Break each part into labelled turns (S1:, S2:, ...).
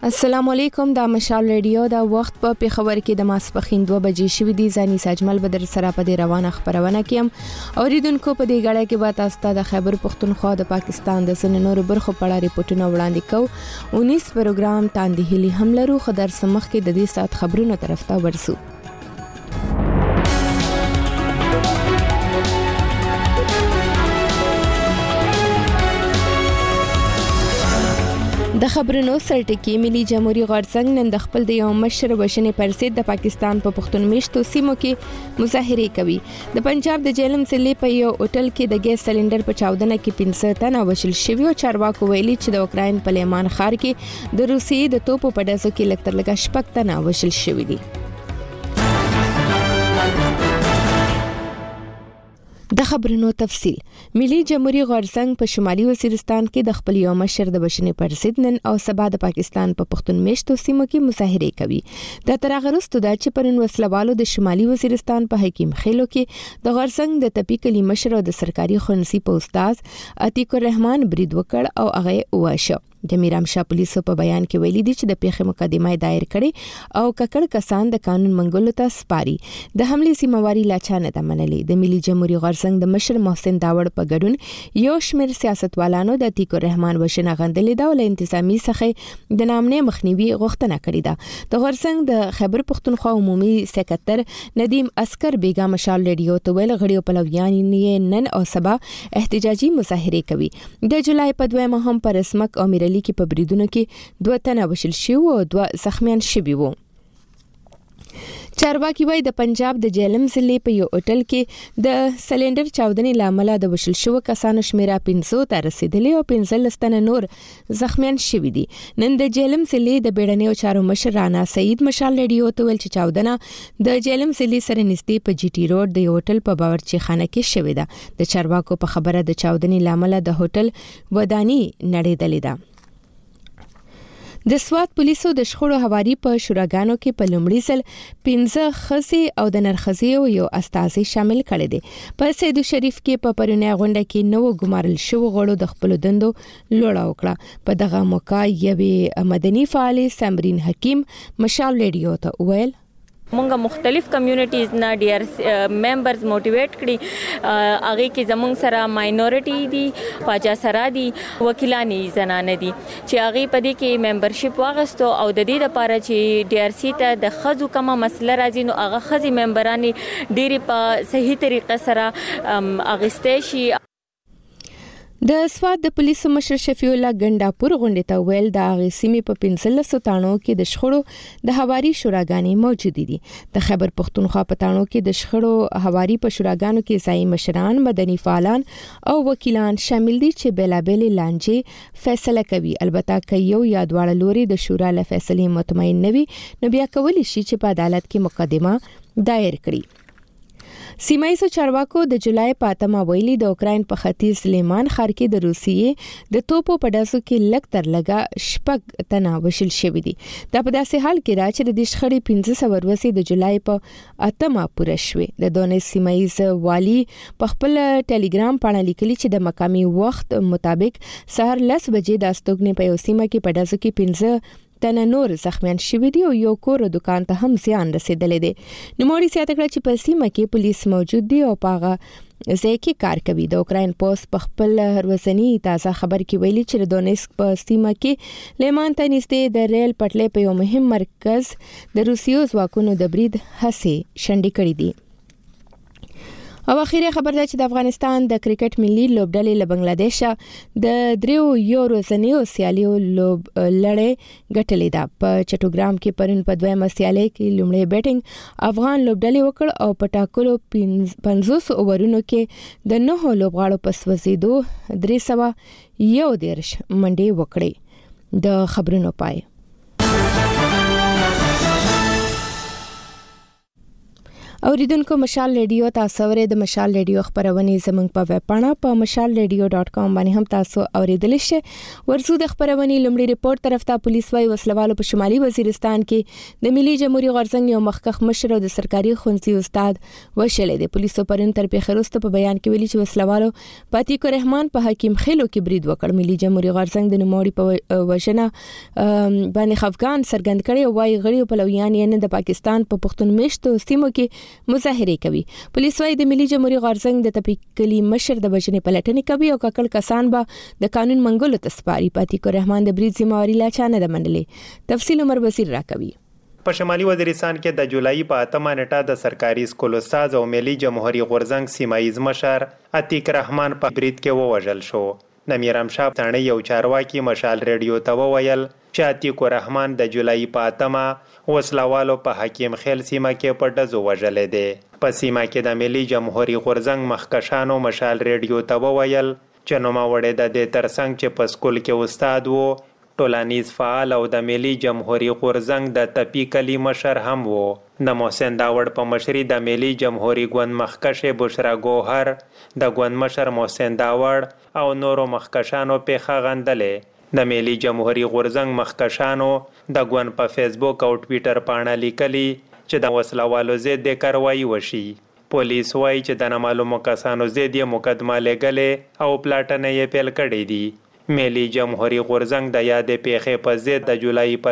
S1: السلام علیکم دا مشال ریډیو دا وخت په پیښور کې د ماسپخین 2 بجې شوې دي ځاني ساجمل بدر سره په دې روانه خبرونه کیم اوریدونکو په دې غړې کې به تاسو ته د خیبر پختونخوا د پاکستان د سننور برخو په اړه ریپورتونه وړاندې کوو 19 پروګرام تاندې هلي هم لرو خبر سمخ کې د دې سات خبرونه طرف ته ورسو د خبرونو سرټکی ملي جمهوریت غورځنګ نن د خپل د یو مشر وشنې پرسید د پاکستان په پښتون میشتو سیمو کې مظاهره کوي د پنجاب د جیلم ضلع په یو هوټل کې د ګیس سلندر په چاودنه کې 15 تنه وشل شوی او چارواکو ویلي چې د اوکراین په لیمان ښار کې د روسیې د توپو په ډزو کې لکتر لګا شپږ تنه وشل شوی دي د خبرونو تفصيل ملي جمهوریت غورځنګ په شمالي وزیرستان کې د خپل یو مشر د بشنې پرسید نن او سبا د پاکستان په پښتون میشتو سیمو کې مظاهره کوي د ترغرستو د چپرن وسلوالو د شمالي وزیرستان په حکیم خېلو کې د غورځنګ د تپی کلی مشر او د سرکاري خنسي په استاد عتیق الرحمن برید وکړ او هغه واشه د میرام شاه پولیسو په بیان کې ویلي دي چې د پیښې مقدمه دایر کړي او ککړ کسان د قانون منګولو ته سپاري د حمله سیمواري لاچانه د منلې د ملي جمهوریت غورځنګ د مشر محسن داوړ په ګډون یو شمېر سیاستوالانو د عتیق الرحمن وشنه غندلې دا ول انتظامی څخه د نامنې مخنیوي غوښتنه کړې ده د غورځنګ د خیبر پختونخوا عمومي سکرټر ندیم اسکر بیگا مشال ریډیو ته ویل غړیو پلویان یې نن او سبا احتجاجي مظاهره کوي د جولای په 2 هم پر رسمک او لیکي په بریدونو کې 2 تنه وشل شو او 2 زخمیان شوي وو چارواکي وای د پنجاب د جیلم ضلع په یو هوټل کې د سلندر چاودنې لامل د وشل شو کسانو شمیره 500 ته رسیدلی او 15 تنه نور زخمیان شوي دي نن د جیلم ضلع د بیړنیو چارو مشر رانا سعید مشال ریډیو ته ویل چې چاودنه د جیلم ضلع سره نږدې په جی ټي روډ د یو هوټل په باورچی خانه کې شوې ده د چارواکو په خبره د چاودنې لامل د هوټل ودانی نړیدلې ده د سواد پولیسو د شخړو حواري په شوراګانو کې په لومړي ځل 15 خزي او د نرخزي یو استازي شامل کړي دي په سید شریف کې په پرونه غونډه کې نو ګمارل شو غړو د خپل دندو لوړه وکړه په دغه موقع یوه مدني فعال سمرین حکیم مشال ریډیو ته ویل
S2: مونږه مختلف کمیونټیز نه ډیر ممبرز موټیویټ کړي هغه کې زمونږ سره ماینورټي دي پاجا سره دي وکیلانی زنانه دي چې هغه په دې کې ممبرشپ واغستو او د دې لپاره چې ډي ار سي ته د خزو کومه مسله راځي نو هغه خزي ممبرانی ډيري په صحیح طریقه سره اغستې شي
S1: د سواد د پولیسو مشر شفیع الله ګنداپور غونډه ته ویل د غسیمې په 15 تانو کې د شخړو د حواري شوراګانې موجود دي د خیبر پختونخوا په تانو کې د شخړو حواري په شوراګانو کې ځای مشران مدني فعالان او وکیلان شامل دي چې بلابل لانجې فیصله کوي البته که یو یا دواړه لوري د شورا له فیصلې مطمئن نه وي نو بیا کولی شي چې په عدالت کې مقدمه دایر کړي سیمایي چارواکو د جولای په 8 ویلي د اوکراین په ختیځ لیمان ښار کې د روسیې د توپو په ډزو کې لکتر لګا شپږ تنه وشل شوی دي دا په داسې حال کې را چې د شخړې 15 ورځې د جولای په 8 پوره شوه د دونې سیمایي والی په خپل ټلګرام باندې لیکلي چې د مقامي وخت مطابق سهار 10 بجې د استوګنې په یو سیمه کې په ډزو کې 15 تنه نور زخمیان شوي دي او یو کور دکان ته هم زیان رسیدلی دی نوموړي زیاته کړه چې په سیمه کې پولیس موجود دي او پاغه ځکه کار کوي د اوکراین پوسټ په خپل هروسنی تازه خبر کې ویلي چې د دونیسک په سیمه کې لیمان ته نږدې د ریل پټلۍ په یو مهم مرکز د روسیو ځواکونو د برید هڅې شنډې کړې دي او اخیری خبر ده چې د افغانستان د کرکټ ملي لوبډلې له بنگلاديش د دریو یورو زنیو سیالیو لوب لړۍ ګټلې ده په چټوګرام کې پرون په 2 سیالي کې لومړی بیټینګ افغان لوبډلې وکړ او په ټاکلو 50 اوورونو کې د 9 لوبغاړو په سوځیدو 311 منډې وکړې د خبرونو پای اوریدونکو مشال ریډیو تاسو ورې د مشال ریډیو خبرونه زموږ په ویب پاڼه په mashalradio.com باندې هم تاسو اوریدل شئ. ورسو د خبرونه لومړی ریپورت طرف ته پولیس وايي وسلوالو په شمالي وزیرستان کې د ملي جمهوریت غورځنګ یو مخکخ مشر او د سرکاري خونسي استاد وشلې د پولیسو پرون تر پیښروسته په بیان کې ویلي چې وسلوالو پاتیکو رحمان په حکیم خیلو کې برید وکړ. ملي جمهوریت غورځنګ د نوموړي په وژنه باندې خفقان څرګند کړي او وايي غړي په لویان یې د پاکستان په پښتون میشتو سیمو کې مظاهره کوي. پولیس وايي د ملي جمهوریت غورځنګ د تپیکلی مشر د بجنې پلټنې کوي او ککړ کسان به د قانون منګولو تسپاري. پاتیکو رحمان د برید ذمہواری لا چانه د منلې. تفصیل عمر وزیر راکوي.
S3: په شمالي وزیرستان کې د جولای په 8 نیټه د سرکاري سکول استاد او ملي جمهوریت غورځنګ سیمایز مشر عتیق رحمان په برید کې ووژل شو. نمیرام شاه ثاني یو چارواکي مشال ریډیو ته وویل چې عتیق رحمان د جولای په 8 وسلوالو په حکیم خیل سیمه کې په ډزو وژلې دي. په سیمه کې د ملي جمهوریت غورځنګ مخکشانو مشال ریډیو ته وویل چې نوموړی د دې ترڅنګ چې په سکول کې استاد وو ټولنیز فعال او د ملي جمهوریت غورځنګ د تپیکلی مشر هم وو. د محسن داوړ په مشري د ملي جمهوریت ګوند مخکشه بشرا ګوهر د ګوند مشر محسن داوړ او نورو مخکشانو په غندلې. د ملي جمهوریت غورځنګ مخکشانو د ګوند په فیسبوک او ټوئیټر باندې لیکلي چې د وسلوالو ضد د کاروایی وشي. پولیس وايي چې د نامعلومو کسانو ضد یې مقدمه لګلې او پلاټنه یې پیل کړې دي. ملي جمهوریت غورځنګ د یادې پیښې په ضد د جولای په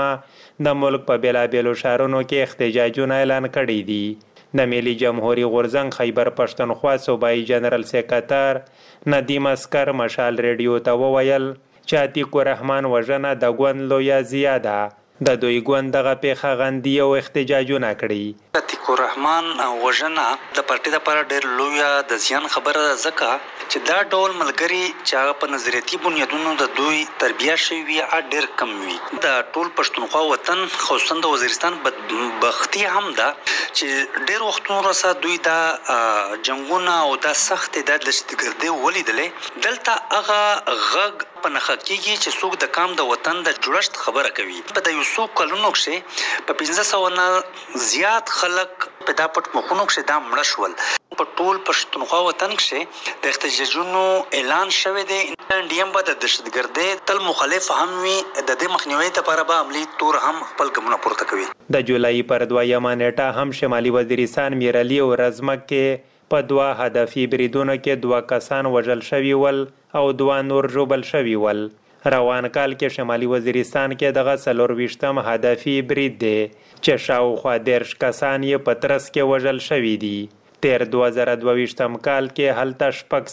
S3: 10 د ملک په بیلابیلو ښارونو کې احتجاجونه اعلان کړي دي. د ملي جمهوریت غورځنګ خیبر پښتونخوا صوبایي جنرال سیکرټر ندیم اسکر مشال ریډیو ته وویل چې عتیق رحمان وژنه د ګوند لویه زیاده. د دوی ګوند دغه پیښه غندي او احتجاجونه کړي.
S4: عتیق رحمان وژنه د پارټي لپاره ډېر لویه د زیان خبره ځکه چې دا ډول ملګری چې هغه په نظریاتي بنیادونو د دوی تربیه شوي وي ډېر کم وي. د ټول پښتونخوا وطن خصوصا د وزیرستان بدبختي هم ده چې ډېر وختونو راسه دوی دا جنګونه او دا سخت د دهشتګردي ولیدلې. دلته هغه غږ په نخښه کېږي چې څوک د کام د وطن د جوړښت خبره کوي. په د یو څو کلونو کې په 1500 نه زیات خلک په دا پټ مخونو کې دا مړه شول. په ټول پښتونخوا وطن کې د احتجاجونو اعلان شوی دی. انډیم به د دهشتګردۍ تل مخالف هم وي. د دې مخنیوي لپاره به عملی تور هم خپل ګامونه پورته کوي.
S3: د جولای پر 2 نیټه هم شمالي وزیرستان میرعلي او رزمک کې په 2 هدفي بریدونو کې 2 کسان وژل شوي ول او 2 نور ژوبل شوي ول. روان کال کې شمالي وزیرستان کې دغه 24م هدفي برید دی چې شاوخوا 10 کسان یې په ترڅ کې وژل شوي دي. تیر 2022م کال کې هلته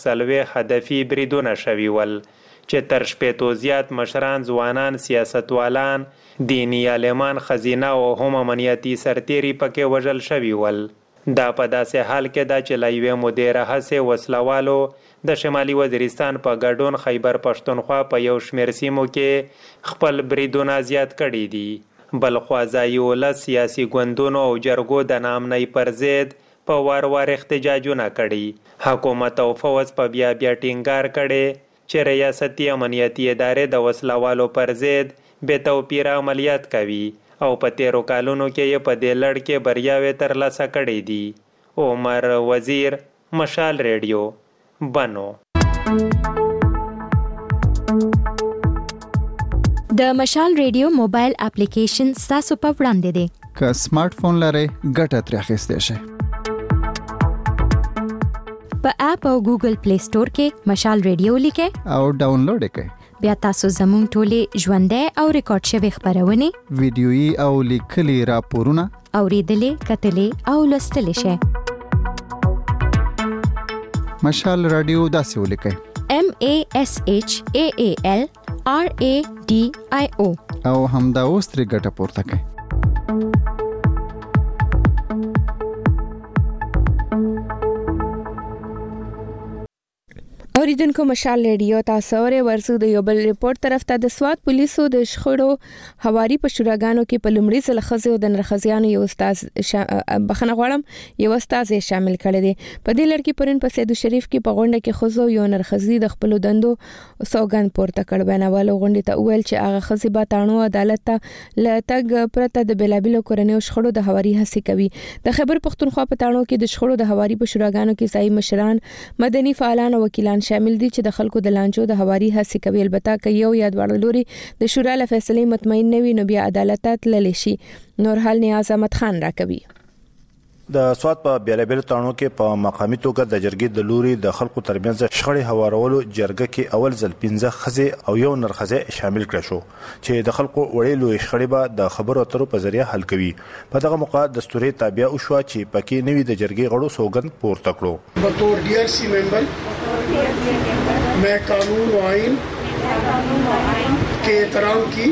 S3: 40 هدفي بریدونه شوي ول چې تر 80 زیات مشران، ځوانان، سیاستوالان، دینی عالمان، خزینه او هم امنیتي سرتیري پکې وژل شوي ول. دا په داسې حال کې دا چې لایوې مدیره هسه وسلوالو د شمالي وزیرستان په ګډون خیبر پښتونخوا په یو شمېر سیمو کې خپل بریدونه زیات کړي دي. بل خوا ځایي ولس سیاسي ګوندونو او جرګو د نامنۍ پر ضد په وار احتجاجونه کړي. حکومت او فوج په بیا ټینګار کړي چې ریاستي امنیتي ادارې د وسلوالو پر ضد بې توپیره عملیات کوي او په تیرو کالونو کې یې په دې لړ کې بریاوې ترلاسه کړي دي. عمر وزیر، مشال ریډیو، بنو.
S5: د مشال ریډیو موبایل اپلیکیشن تاسو په وړاندې دی.
S6: که سمارټ فون لرئ ګټه ترې اخیستی شئ.
S5: په اپ او ګوګل پلی سٹور کې مشال ریډیو لیکئ
S6: او ډاونلوډ کړئ.
S5: بیا تاسو زموږ ټولې ژوندۍ او ریکارډ شوی خبرونه،
S6: ویډیويي او لیکلي راپورونه
S5: اوریدلې، کتلې او لوستلې شئ.
S6: مشال رادیو داسې ولیکئ:
S5: MASHAAL RADIO
S6: او همدا اوس ترې ګټه پورته کړئ.
S1: اوریدونکو مشال ریډیو تاسو ورسو د یو بل ریپورت طرف ته د سواد پولیسو د شخړو هواري په شوراګانو کې په لومړي ځل خزو د نرخزیانو یو استاد بخنه غواړم یو استاد شامل کړي دي په دې لړ کې پرون په سید شریف کې په غونډه کې خزو یو نرخزي د خپل دندو سوګن پورته کړ بناوالو غونډه ته ویل چې هغه خزي با تانو عدالت ته لټګ پرته د بلابلو کورنیو شخړو د هواري هڅه کوي د خیبر پختونخوا په تانو کې د شخړو د هواري په شوراګانو کې ځای مشران مدني فعالان او وکیلان شامل دي چې د خلکو د لانجو د هواري هڅه کوي البته که یو یادوړ لوري د شورا له فیصلې مطمئن نه وي نو بیا عدالت ته تللی شي نور حال نیاز احمد خان راکوي
S7: د سواد په بیلابل تانو کې په مقامي توګه د جرګې د لوري د خلکو ترمنځ شخړې هوارولو جرګه کې اول ځل 15 خزه او یو نرخزه شامل کړ شو چې د خلکو وړلو شخړې به د خبرو اترو په ذریعہ حل کوي په دغه موقع دستوري تابع او شو چې پکې نوي د جرګې غړو سوګن پورته کړو
S8: بطور ڈی.آر.سی ممبر میں قانون و آئین کے احترام کی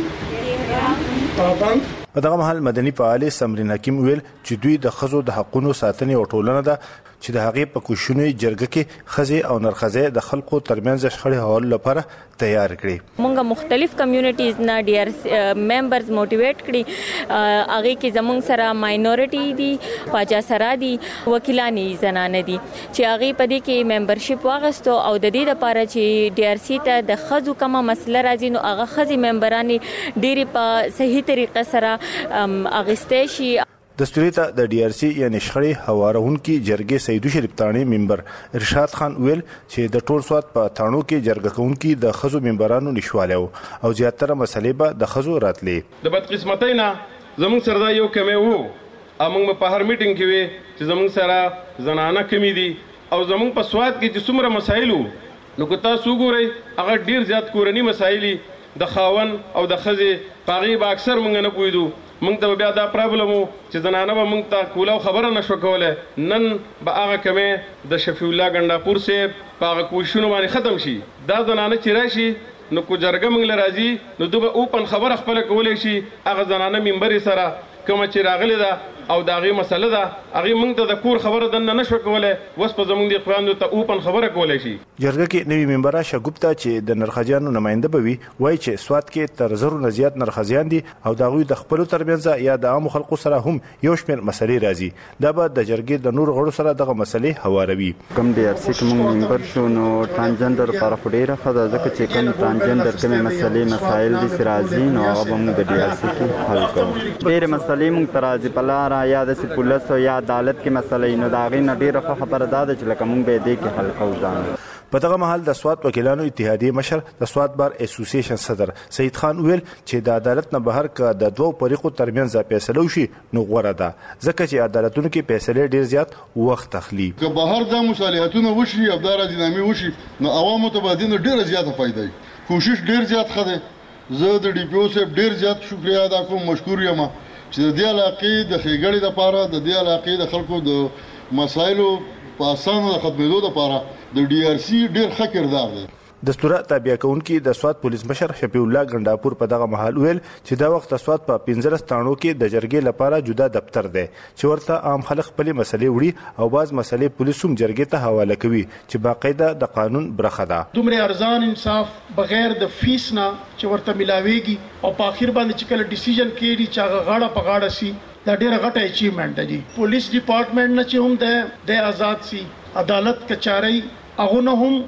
S8: پابند
S7: په دغه محل مدني فعال سمرین حکیم ویل چې دوی د خزو د حقونو ساتنې او ټولنه ده چې د هغې په کوششونو جرګه کې خزې او نرخزې د خلکو ترمنځ شخړې حل لپاره تیار کړي
S2: مونږه مختلف کمیونټیز نه ډیر ممبرز موټیویټ کړي هغه کې زمونږ سره ماینورټي دي پاجا سره دي وکیلانی زنانه دي چې هغه په دې کې ممبرشپ واغستو او د دې لپاره چې ډي.آر.سی ته د خزو کومه مسله راځي نو هغه خزي ممبرانی ډيري په صحیح طریقه سره اغستې شي
S7: دستوري ته د ډي.آر.سی یعنی شخړې هوارونکو جرګې سیدو شریف تانی ممبر ارشاد خان ویل چې د ټول سواد په تانو کې جرګه کوونکو د خزو ممبرانو نشواله او زیاتره مسلې به د خزو راتلې
S9: د بدقسمتۍ نه زموږ سره دا یو کمی وو موږ په هر میټینګ کې وي چې زموږ سره زنانه کمی دي او زموږ په سواد کې چې څومره مسایل نو که تاسو ګورئ هغه ډیر زیات کورنی مسایل د خاون او د خزې پاغي به اکثر مونږ نه پویدو مونږ ته بیا دا پرابلم چې زنانه به مونږ ته کوله خبره نشو کوله نن به هغه کمه د شفیع الله ګنداپور سه پاغه کوششونه باندې ختم شي دا زنانه چې راشي نو کو جرګه مونږ لراځي نو دوی اوپن خبره خپل کولای شي هغه زنانه منبر سره کوم چې راغلی دا او دا غي مسله ده هغه مونږ ته د کور خبره دنه نشو کوله وس په زمونږ د خواندو ته اوپن خبره کولای شي
S7: جرګه کې نوی ممبر شګوپتا چې د نرخجانو نماینده بوي وای چې سواد کې تر زرو نه زیات نرخجان دي او دا غوي د خپل ترمنځ یا د عام خلکو سره هم یو شمېر مسلې راځي دا به د جرګې د نور غړو سره دغه مسلې هواروي
S10: کم ډي.آر.سی کوم ممبر شو نو ترانسجندر پر خډيره خدا ځکه چې کوم ترانسجندر کوم مسلې مسایل دي سرازي نو هغه موږ د ډي.آر.سی کې حل کوو ډېر مسلې موږ ترازي پلار یا د پولیس او یا عدالت کې مسلې نو دا غي نډيره خبره ده چې لکه موږ به دې کې حل کوو ځان
S7: په دغه محل د سواد وکیلانو اتحادیه مشر د سواد بار اسوسییشن صدر سید خان ویل چې د عدالت نه بهر کا د دوه فریقو ترمنځ فیصله وشي نو غوړه ده ځکه چې عدالتونو کې فیصله ډیر زیات وخت اخلي
S11: که بهر د مصالحتونو وشي او د راځنامې وشي نو عوامو ته به د ډیر زیاته فائدہ کوشش ډیر زیات خده زه د ډي پی او صاحب ډیر زیات شکریا ادا کوم مشکور یم چې د دې علاقې د خېګړې لپاره د دې علاقې د خلکو د مسایلو په اسانه د ختمېدو لپاره د ډي.آر.سی ډېر ښه کردار دی
S7: دستوره تابع کوونکي د سواد پولیس مشر شفیع الله ګنداپور په دغه محل ویل چې دا وخت سواد په 15 تانو کې د جرګې لپاره جدا دفتر دی چې ورته عام خلک خپل مسلې وړي او باز مسلې پولیس هم جرګې ته حواله کوي چې باقاعده د قانون برخه ده
S8: دومره ارزان انصاف بغیر د فیس نه چې ورته ملاويږي او په اخر باندې چې کله ډیسیژن کېږي چې هغه غاړه په غاړه سي دا ډېر غټه اچیومنت دی پولیس ډپارټمنټ نه چې هم د آزاد سي عدالت کچاري هغه نه هم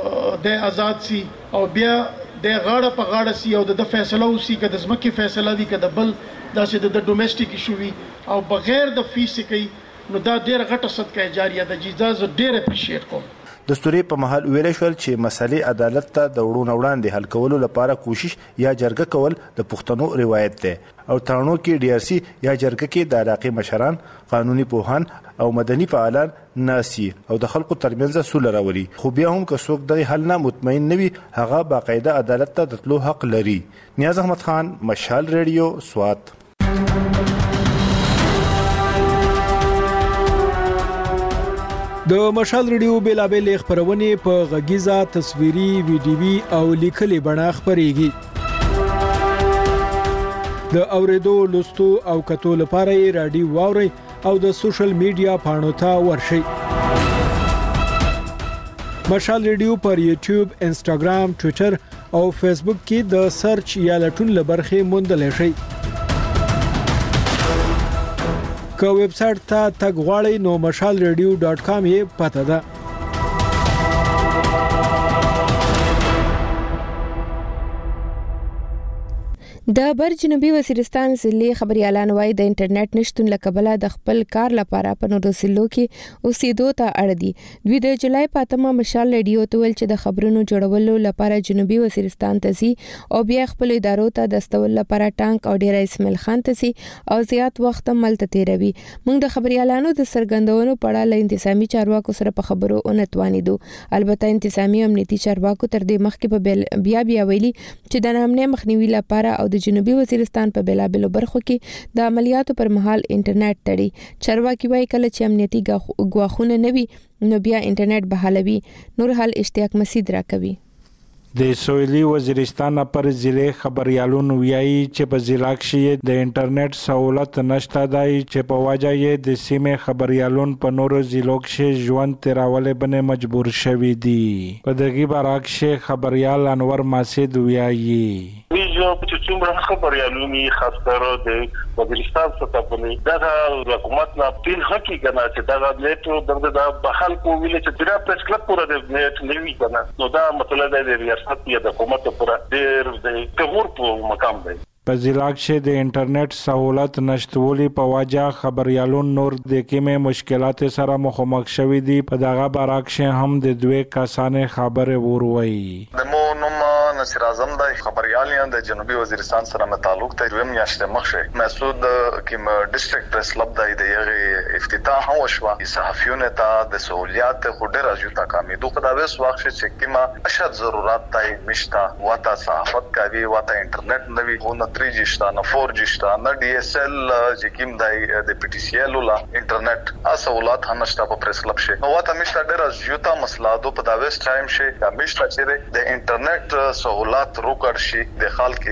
S8: د آزاد سي او بیا د غاړه په غاړه سي او د فیصله وسی کده زمکه فیصله دي کده بل داسې د ډومېسټیک ایشو وي او بغیر د فیس کوي نو دا ډېر غټه صدقه جاریه ده چې دا ډېر اپریشیټ کوم
S7: دستوري په محل ویل شول چې مسلې عدالت ته د وړاندې وړاندې حل کولو لپاره کوشش یا جرګه کول د پښتنو روایت ده او ترانو کې ډي.آر.سی یا جرګه کې د علاقې مشران قانوني پوهان او مدني فعالان ناسي او د خلکو ترمنځ سوله راولي خو بیا هم که څوک د حل نه مطمئن نه وي هغه باقاعده عدالت ته د تلو حق لري نیاز احمد خان مشال ریډیو سوات
S12: د مشال ریډیو بیلابل خبرونه په غږیزه تصویري ویډیوي او لیکلي بڼه خبريږي د اوریدو لوستو او کتو لپاره رادیو واوري او د سوشل میډیا پاڼو ته ورشئ مشال ریډیو پر یوټیوب، انسټاګرام، ټوئیټر او فیسبوک کې د سرچ یا لټون لبرخه موندلای شئ. که ویب سټ ته تګ غواړئ نو mashalradio.com یې پته ده.
S1: د بر جنوبي وزیرستان ضلع خبريالان وايي د انټرنیټ نشټون لکبله د خپل کار لپاره په نورو ضلعو کې اوسېدو ته اړ دي. دوی د جولای په 8 مشال ریډیو ته ویل چې د خبرونو جوړولو لپاره جنوبي وزیرستان ته ځي او بیا خپل ادارو ته د استول لپاره ټانک او ډیر اسماعیل خان ته ځي او زیات وخت ملته تیروي. موږ د خبريالانو د سرګندونو په اړه له انتظامی چارواکو سره په خبرو اونتوانیدو. البته انتظامی امنیتي چارواکو تر دې مخکې په بیا ویلي چې د نامنه مخنیوي لپاره او د جنوبي وزیرستان په بلابلو برخو کې د عملیاتو پر مهال انټرنیټ تړي. چارواکي وايي کله چې امنیتي غواخونه نوي نو بیا انټرنیټ بحالوي. نور حال اشتیاق مسید راکوي.
S13: د سویلي وزیرستان پر ضلع خبريالون ویایي چې په ضلع کې د انټرنیټ سہولت نشته دی چې په وجه یې د سیمې خبريالون په نورو ضلعو کې ژوند تیرولو باندې مجبور شوي دي. په دغه برعکس خبريال انور ماسید ویایي
S14: چې څومره خبريالونی خاص کر د وزیرستان څخه په دغه حکومت نه پیل حقي کنه چې دغه نیټ د بحال کو ویل چې دا پریس کلب پورا د نیټ نیوي کنه نو دا مطلب دی د ریاست یا د حکومت پورا ډیر د تغور په مقام دی.
S13: په ضلع کې د انټرنیټ سہولت نشټولي په وجه خبريالون نور د کومه مشکلات سره مخامخ شوي دي. په دغه برعکس هم د دوه کسانې خبره وروي.
S15: نصیر اعظم د خبريالان د جنوبي وزیرستان سره متعلق ته دویم میاشته مخشه مسعود کوم ډیسټریکټ پریس کلب د یغه افتتاح هو شو صحافیونه ته د سہولیات خډر راځو کامې دوه دا وس واخ چې کیما اشد ضرورت ته مشتا وتا صحافت کوي وتا انټرنیټ نوي غو 3G شته نه 4G شته نه DSL چې کیم د PTCL ولا انټرنیټ سہولت هنشته په پریس کلب شه نو وتا مشتا ډیر راځو ته مسله دو په دا وس ټایم شه د مشتا چې د انټرنیټ سہولت روکړ شي د خلک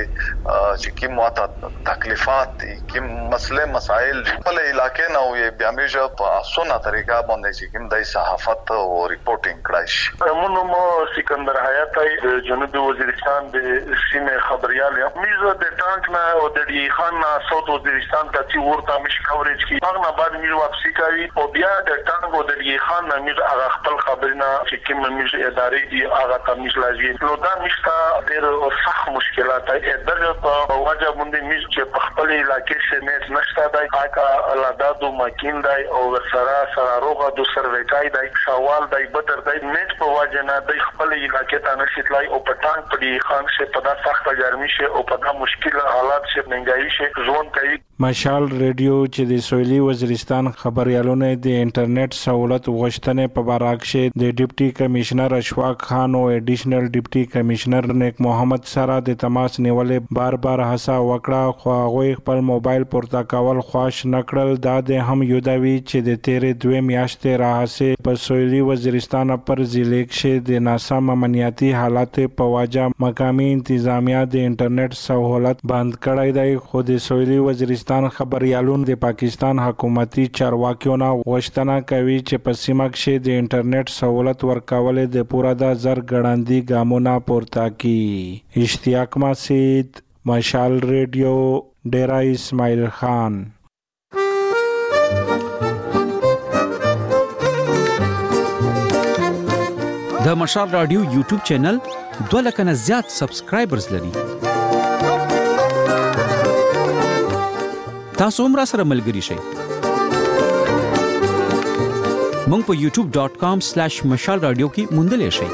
S15: چې کوم واته تکلیفات دي کوم مسائل په علاقې نه وي بیا موږ په اسونه طریقه باندې چې کوم د صحافت او ریپورتینګ کړای شي.
S14: مونږ سکندر حیات د جنوبي وزیرستان د سیمې خبريال موږ د ټانک نه او د ډی خان نه ساوث وزیرستان ته چې ورته مش کورېج کی هغه نه بعد موږ واپسی کوي او بیا د ټانک او د ډی خان نه موږ هغه خپل خبرونه چې کوم موږ ادارې دي هغه ته موږ لازم نو دا مشته ډېر سخت مشکلات دي. دغه په وجه باندې موږ چې په خپل علاقې کې نت نشته دی هغه لادادو ماکین دی او سره روغه د سرویکای دی سوال دی بتر دی نت په وجه نه د خپل علاقې ته نشیتلای او په ټانک په دی خان شه په دا سخت ګرمي شه او په دا مشکل حالات شه منګای شه ځون کوي.
S13: مشال ریډیو چې د سویلي وزیرستان خبريالونه د انټرنیټ سہولت غوښتنې په برعکس د ډیپټي کمشنر اشفاق خان او ایډیشنل ډیپټي کمشنر نیک محمد سره د تماس نیولې بار هڅه وکړه خو هغه خپل موبایل پورته کول خوښ نکړل. دا د هم یودوي چې د تیرې دوه میاشتې راهسه په سویلي وزیرستان پر ضلع کې د ناسم امنیتي حالات په وجه مقامي انتظامیه د انټرنیټ سہولت بند کړی دی. خو د سویلي وزیرستان خبريالون د پاکستان حکومتي چارواکیو نه غوښتنه کوي چې په سیمه کې د انټرنیټ سہولت ورکول د پوره د زر ګړندی ګامونه پورته کی. اشتیاق مسید، مشال ریډیو، ډیرا اسماعیل خان.
S16: د مشال رادیو یوټیوب چینل 2 لک نه زیات سبسکرایبرز لري. تاسو هم را سره ملګري شئ. مونږ په youtube.com/mashalradio کې موندلې شئ.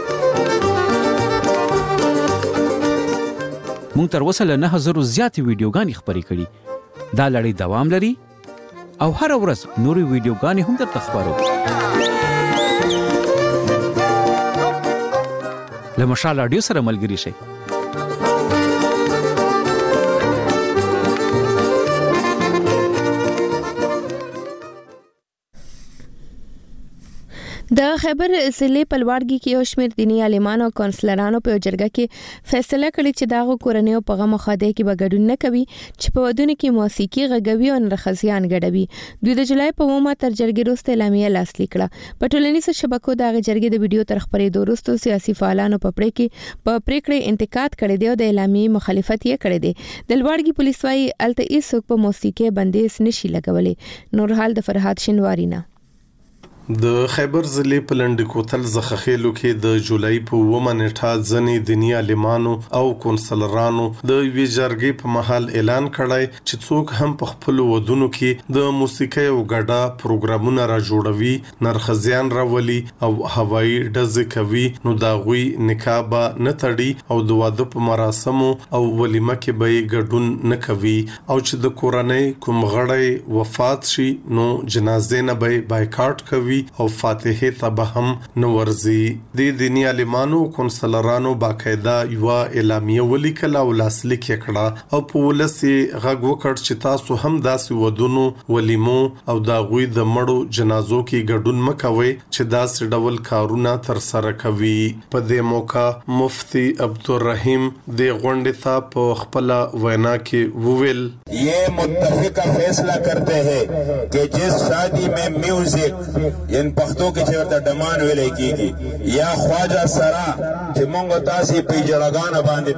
S16: مونږ تر اوسه له 9000 زیاتې ویډیوګانې خپرې کړې. دا لړۍ دوام لري او هر ورځ نورې ویډیوګانې هم درته خپرو. له مشال رادیو سره ملګري شئ.
S1: د خیبر ضلع په لوړګي کې یو شمېر دیني عالمانو او کونسلرانو په جرګه کې فیصله کړې چې داغه کورنیو په غو مخاده کې به ګډون نه کوي چې په ودونه کې موسیقي غږوي او نرخصيان ګډوي. دوی د جولای په ومه تر جرګې وروسته اعلامیه لاسلیک کړه. په ټولنیزو شبکو دغه جرګې د ویډیو تر خبرېدو وروسته سیاسي فعالانو په پریکړې انتقاد کړی دی او د اعلامیې مخالفت یې کړی دی. د لوړګي پولیس وايي الته هیڅوک په موسیقي بندیز نشي لګولې. نور حال د فرحات شینوارینا.
S17: د خیبر ضلع په لنډ کوتل زخخېلو کې د جولای په 9 نیټه ځنې دینی عالمانو او کونسلرانو د وی جرګې په محل اعلان کړی چې څوک هم په خپل ودونو کې د موسیقي او غډا پروګرامونه را جوړوي، نرخزیان راولي او هوایی ډزې کوي نو دا غوي نکاح نه تړي او د واده په مراسمو او ولیمه کې به ګډون نه کوي او چې د کورنۍ کوم غړی وفات شي نو جنازې نه به بایکاټ کوي او فاتحه ته به هم نو ورزي. د دینی عالمانو کونسلرانو باقاعده یو اعلامیه ولیکل او لاسلیک کړه او په ولسی غږ وکړ چې تاسو هم داسې ودونو ولیمو او دا غوي د مړو جنازو کې ګډون مکوي چې داسې ډول کارونه تر سره کوي. په دې موقع مفتی عبدالرحیم د غونډې ته په خپل وینا کې وویل
S18: یہ متفقہ فیصلہ کرتے ہیں کہ جس شادی میں میوزک ین پختو کې چې ورته ډمان ویلې کیږي یا خواجه سرا چې مونږ تاسو په جړګان باندې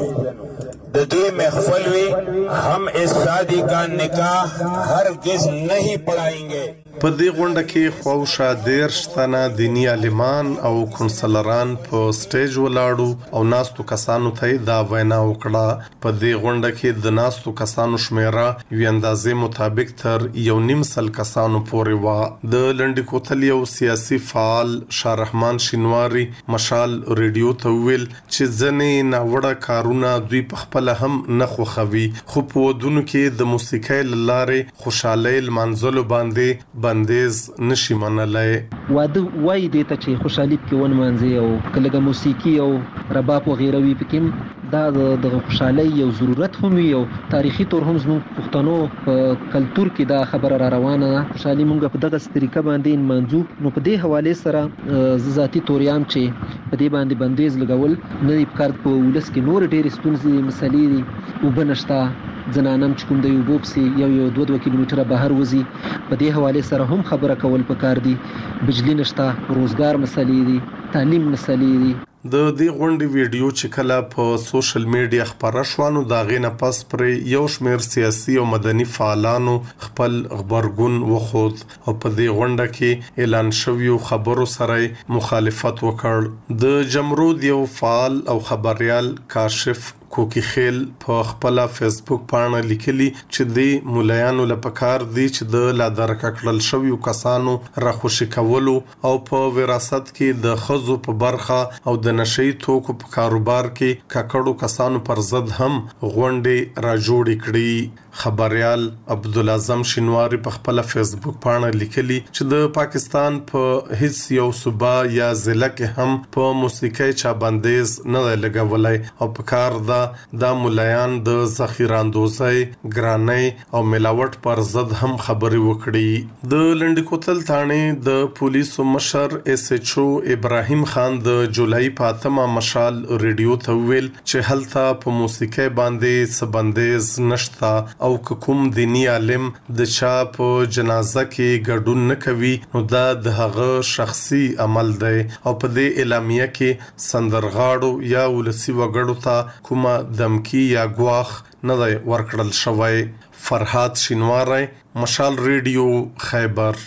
S18: پیژنو د دوی محفل وی ہم اس شادی کا نکاح ہرگز نہیں پڑھائیں.
S17: په دې غونډه کې خوشا دیرشتنه دینی عالمان او کونسلران په سټیج ولاړو او ناستو کسانو ته دا وینا وکړه. په دې غونډه کې د ناستو کسانو شمیره یو اندازې مطابق تر 1.5 کسانو پورې و. د لنډ کوتل یو سیاسي فعال شارحمان شینواری مشال ریډیو ته ویل چې ځنې ناوړه کارونه دوی په خپل هم نه خوخوي خو په ودونو کې د موسیقۍ لاره خوشاله منځلو باندې بندیز نشي منلای.
S19: واده وای دی ته چې خوشحالي کې ون مانځي او کله موسیقي او رباب او غیره وی پکې دا د خوشحالي یو ضرورت هم یو تاریخي تور هم زموږ پښتنو کلچر کې دا خبره را روانه ده. خوشحالي مونږ په دغه طریقه باندې منځو نو په دې حواله سره ذاتی توريام چې په دې باندې بندیز لګول نه دی پکار. په ولس کې نور ډېر ستونزې مسلې دي وبنشتا زنانم چې کوم د یو بوبسي یو 2 کیلومتره بهر وزي په دې حواله سره هم خبره کول پکار دي. بجلی نشتا، روزګار مسلې دي، تعلیم مسلې دي.
S17: د دې غونډې ویډیو چې کله په سوشل میډیا خبره شو نو دا غینه پس پر یو شمیر سیاسي او مدني فعالانو خپل خبرګون وخود او په دې غونډه کې اعلان شوی خبرو سره مخالفت وکړ. د جمرود یو فعال او خبريال کاشف کوکی خیل په خپل فیسبوک باندې لیکلي چې د مولایانو لپاره دي چې د لا درکړل شوی کسانو راخوشي کولو او په وراثت کې د خزو په برخه او د نشئی توکو په کاروبار کې ککړو کسانو پر ضد هم غونډې را جوړې کړې. خبريال عبدالعظم شینواری په خپل فیسبوک باندې لیکلي چې د پاکستان په هیڅ یو صوبه یا ضلع کې هم په موسیقي چا بندیز نه لګولای او په کار دا مولایان د ذخیراندوزۍ ګرانۍ او ملاوت پر ضد هم خبري وکړي. د لنډ کوتل ثانې د پولیسو مشر اس ایچ او ابراهیم خان د جولای په 8 مشال ریډیو ته ویل چې هلته په موسیقي باندې سبندیز نشتا او کوم دینی عالم د چا په جنازه کې ګډون نه کوي نو دا د هغه شخصي عمل دی او په دې اعلامیه کې سندرغاړو یا ولسی وګړو ته کومه دمکی یا ګواخ نه دی ورکړل شوی. فرحات شینواری مشال ریډیو خیبر.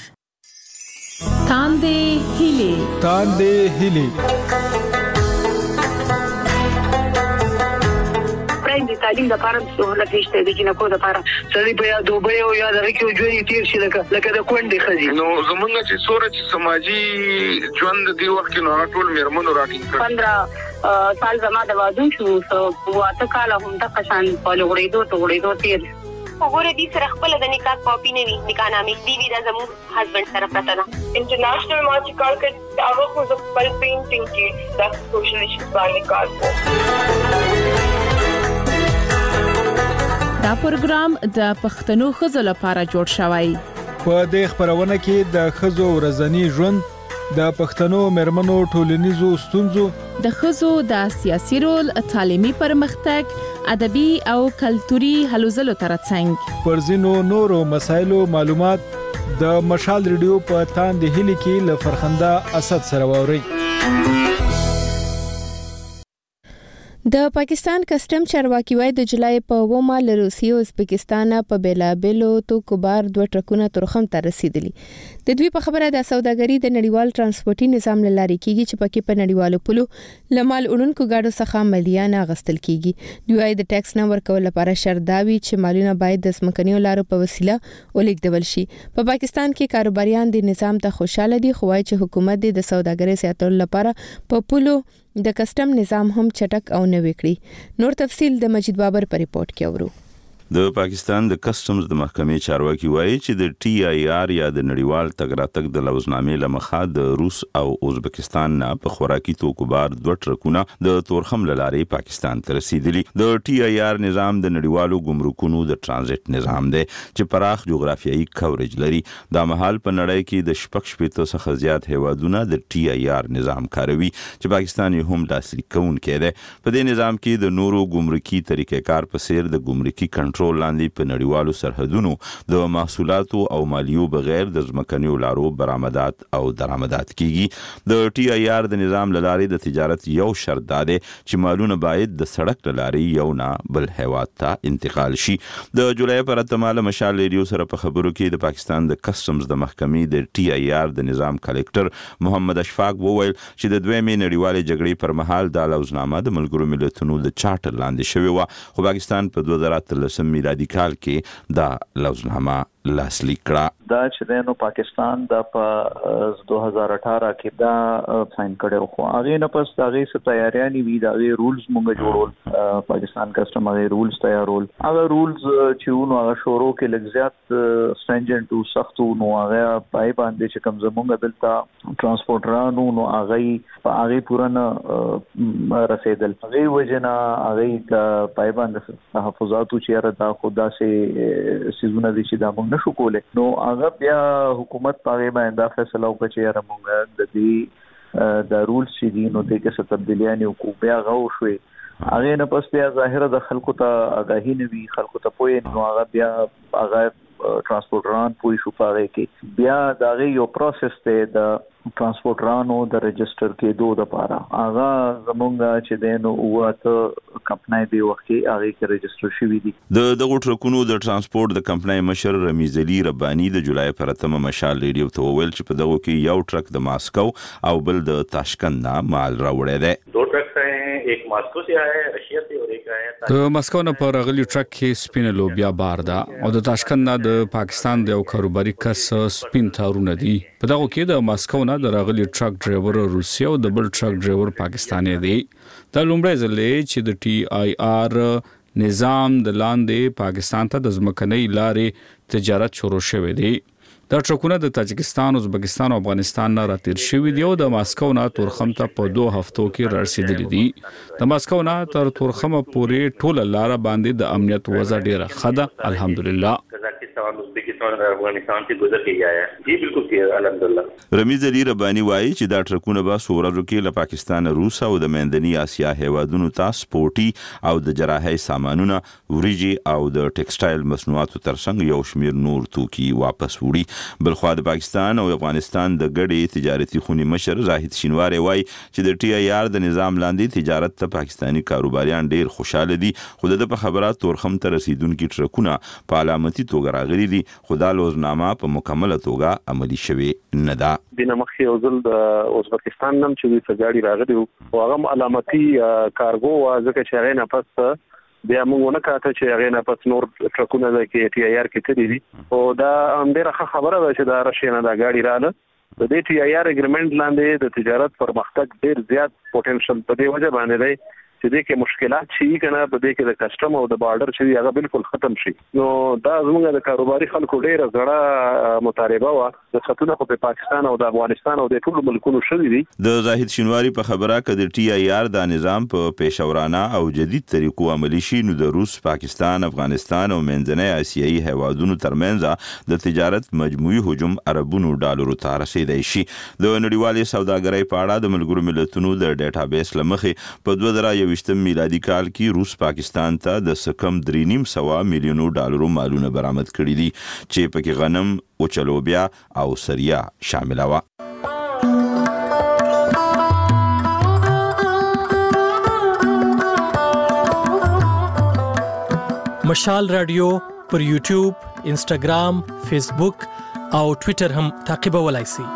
S12: تاندې هیلي
S20: د تعلیم لپاره سہولت نشته د جنکو لپاره سړي په دوبه او یا د ریکو ژوند تیر شي لکه د کونډې خزي
S14: نو زمونږ چې سورج سماجی ژوند دی وخت نو ټول میرمنو راټینګ
S20: 15 سال زما د وادو شو واته کال هم د قشان په لغړېدو تیر
S21: وګوره دې سره خپل د نکاح کاپی نه وی نکاح نامې دی دا زموږ هسبند سره پته ده.
S22: انټرنیشنل مارچ کار کې هغه خو د خپل پینټینګ کې د سوشل ایشوز باندې کار کوي.
S23: دا پروګرام د پښتنو خزو لپاره جوړ شوی.
S12: په دې خبرونه کې د خزو ورځنی ژوند د پښتنو مرمنو ټولنیزو ستونزو،
S23: د ښځو د سیاسي رول، تعلیمي پرمختګ، ادبي او کلتوري هلو ځلو ترڅنګ
S12: پر ځینو نورو مسایلو معلومات د مشال ریډیو په تاندې هلي کې له فرخنده اسد سره واوري.
S1: د پاکستان کسٹم چارواکي وایي د جولای په 9 له روسیې او ازبکستان په بیلابلو توکو بار 2 ټرکونه ترخم ته رسیدلي. د دوی په خبره د سوداګري د نړیوال ترانسپورتي نظام لاري کیږي چې پکې په نړیوالو پلو لمال اونونکو گاډو څخه مالیه نه غستل کیږي. دوی وايي د ټیکس نه ورکول لپاره شرط داوي چې مالونه باید د سمکنیو لارو په وسیله ولیږدول شي. په پاکستان کې کاروباریان د نظام ته خوشاله دي، خو وايي چې حکومت د سوداګرۍ زیاتولو لپاره په پلو د کسٹم نظام هم چټک او نوې کړی. نور تفصیل د مجید بابر په ریپورت کې اورو.
S3: د پاکستان د کسٹمز د محکمې چارواکي وایي چې د ټي آی آر یا د نړیوال تګ راتګ د لوزنامې لمخه د روس او ازبکستان نه په خوراکي توکو بار 2 ټرکونه د تورخم لارې پاکستان ته رسیدلي. د ټي آی آر نظام د نړیوالو ګمرکونو د ترانزیت نظام دی چې پراخ جغرافیایي کوریج لري. د مهال په نړۍ کې د 15 څخه زیات هیوادونه د ټي آی آر نظام کاروي چې پاکستان یې هم لاسلیک کوونکی دی. په دې نظام کې د نورو ګمرکي طریقې کار په څیر د ګمرکي کنټرول لاندې په نړیوالو سرحدونو د محصولاتو او مالیو بغیر د ځمکنیو لارو برآمدات او درآمدات کیږي. د ټي آی آر د نظام لارې د تجارت یو شرط دی چې مالونه باید د سړک لارې یو نه بل هیواد ته انتقال شي. د جولای پر 8 مشال ریډیو سره په خبرو کې د پاکستان د کسٹمز د محکمې د ټي آی آر د نظام کلکټر محمد اشفاق وویل چې د دویمې نړیوالې جګړې پر مهال د لوزنامه د ملګرو ملتونو د چارټر لاندې شوی و، خو پاکستان په 2013 میلادي کال کې دا لوزنامه لاسلیک کړه.
S4: دا چې نو پاکستان د 2018 کې دا ساين کړو، خو هغه نه پس دا غي ستایریانی وی دا غي رولز مونږ جوړول، پاکستان کسٹم هغه رولز تیارول. هغه رولز چې نو هغه شورو کې لګزيات سټرنجنټ او سختو نو هغه پای باندې چې کوم زمونږ دلته ترانسپورټرانو نو هغه پورا نه رسیدل. هغه وجنا هغه پای باندې تحفظاتو چې را خدا سي سيزونه دي چې دا مونږ نشو کوله. نو هغه بیا حکومت پاره باندې فیصله وکړه چې یاره مونږ د دې د رولز چې دي نو د کې څه تبدیلیاں او بیا غو شوي. هغه نه پس بیا ظاهره د خلکو ته آگاهی نه وی، خلکو ته پوهه نو هغه بیا هغه ترانسپورټران پوي شو پاره کې بیا دا یو پروسس ته د ترانسپورټرانو د رجستر کېدو لپاره هغه زمونږ چې دینو وته کمپنۍ دی وخت کې هغه کې رجستر شوی دي.
S3: د دغه ټرکونو د ترانسپورت د کمپنۍ مشر رمیز علي ربانی د جولای پر 8 مشال ریډیو ته وویل چې په دغه کې یو ټرک د ماسکو او بل د تاشکند نه مال راوړی دی.
S5: 2 ټرک ہیں، ایک ماسکو سے آیا ہے، رشیا سے، اور ایک آیا ہے
S24: د ماسکو نه پر غلی ټرک کې سپین لوبیا بار ده او د تاشکند نه د پاکستان د یو کاروباري کس سپین تارونه دي. په دغه کې د ماسکو نه د راغلي ټرک ډرایور روسي او د بل ټرک ډرایور پاکستاني دی. دا لومړی ځل چې د ټي آی آر نظام د لاندې پاکستان ته د ځمکنۍ لارې تجارت شروع شوی دی. دا ټرکونه د تاجکستان، ازبکستان او افغانستان نه راتیر شوي دي او د ماسکو نه تورخم ته په 2 هفتو کې رسیدلي دي. د ماسکو نه تر تورخم پورې ټوله لار باندې د امنیت وضع ډیره ښه ده، الحمدلله.
S5: افغانستان سے گزر کے آیا ہے. جی بالکل ٹھیک ہے، الحمدللہ.
S3: رمیز علي ربانی وایي چې دا ټرکونه به سورزو کې له پاکستان، روس او د منځني اسیا هیوادونو ته سپورټي او د جراحي سامانونه، وریجی او د ټیکسټایل مصنوعاتو ترڅنګ یو شمیر نور توکي واپس وړي. بلخوا د پاکستان او افغانستان د ګډې تجارتي خونې مشر زاهد شینواری وایي چې د ټي آی آر د نظام لاندې تجارت ته پاکستانی کاروباریان ډیر خوشاله دي، خو د په خبرات تورخم ته رسیدونکي ټرکونه په علامتي توګه راغلي دي، خو دا لوزنامه په مکمله توګه عملی شوی نه ده.
S5: د نمخي اوزل د ازبکستان نم چې د ګاډي راغلی او هغه علامتي کارګو ځکه چې هغه نه پس بیا موږ نه کاته چې هغه نه پس نور ټرکونه د کې ټي آی آر کې تدي دي او دا ډیره خبره ده چې دا راشي نه دا ګاډي رااله. د دې ټي آی آر اګریمنټ لاندې د تجارت پرمختګ ډیر زیات پوتنشل په دې وجه باندې دی چې دې کې مشکلات شي کنه په دې کې د کسٹم او د بارډر چې هغه بالکل ختم شي. نو دا زموږ د کاروباري خلکو ډیره غړه مطالبه و د خطونه په پاکستان او د افغانستان او د ټولو ملکونو شوې دي.
S3: د زاهد شینواری په خبره کده ټي آی آر دا نظام په پیشورانه او جدید طریقو عملی شي نو د روس، پاکستان، افغانستان او منځنۍ اسیایي هیوادونو ترمنځ د تجارت مجموعي حجم اربونو ډالرو ته رسیدای شي. د نړیوالې سوداګرۍ په اړه د ملګرو ملتونو د ډیټابیس لمخې په 2021 میلادي کال کې روس پاکستان ته د سکم 3.9 میلیونو ډالرو مالونه برآمد کړي دي چې پکې غنم، اوچلوبیا او سریا شامل و.
S2: مشال رادیو پر یوټیوب، انسټاګرام، فیسبوک او ټوئیټر هم تعقیبولای شئ.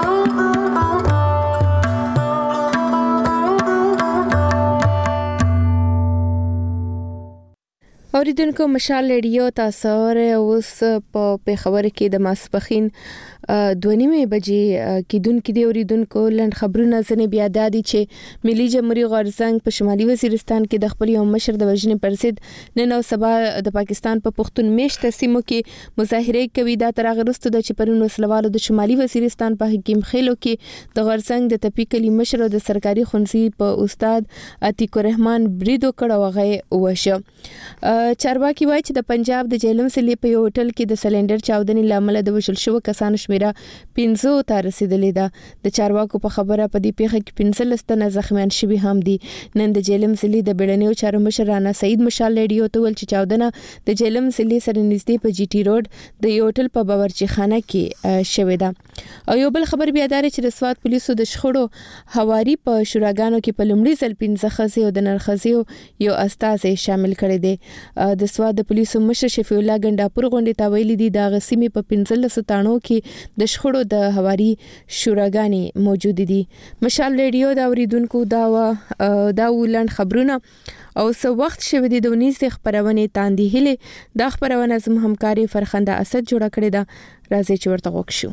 S1: اوریدونکو مشال رادیو تاسو اوس په خبره کې د ماسپخین 2:30 بجې کېدونکو دی اوریدونکو لند خبرونه زنه بیا دادي چې ملي جمهوریت غورزنګ په شمالي وزیرستان کې د خپل یو مشر د وژنې پر ضد نن او سبا د پاکستان په پښتون میشته سیمو کې مظاهره کوي. دا تر هغه وروسته چې پرون وسلوالو د شمالي وزیرستان په حکیم خېلو کې د غورزنګ د تپی کلی مشر او د سرکاري خونځي په استاد عتیق الرحمن بریدو کړه وغه وشه. چارواکي وایي چې د پنجاب د جیلم سلی په یو هوټل کې د سلندر چاودنې لامل د وژل شو کسانو شمیره 15 ته رسیدلې ده. د چارواکو په خبره په دې پیښه کې 15 تنه زخمیان شوي هم دي. نن د جیلم سلی د بیړنیو چارو مشر رانا سعید مشال رادیو ته ول چې چاودنه د جیلم سلی سره نږدې په جی ټی روډ د یو هوټل په باورچی خانه کې شوې ده. او یو بل خبر بیا دار چې د سواد پولیسو د شخړو حواري په شوراګانو کې په لومړي ځل 15 خزي او د نرخزي یو استاد شامل کړي دي. د سواد د پولیسو مشر شفیع الله ګنداپور غونډې ته ویلي دي د غسیمې په 15 تانو کې د شخړو د حواري شوراګانې موجود دي. مشال رادیو دا اوریدونکو دا ولند خبرونه او سو وخت شوه د 19 خبرونه تاندې هله د خبرونه زم همکاري فرخنده اسد جوړ کړی دا راځي چې ورته وښیو.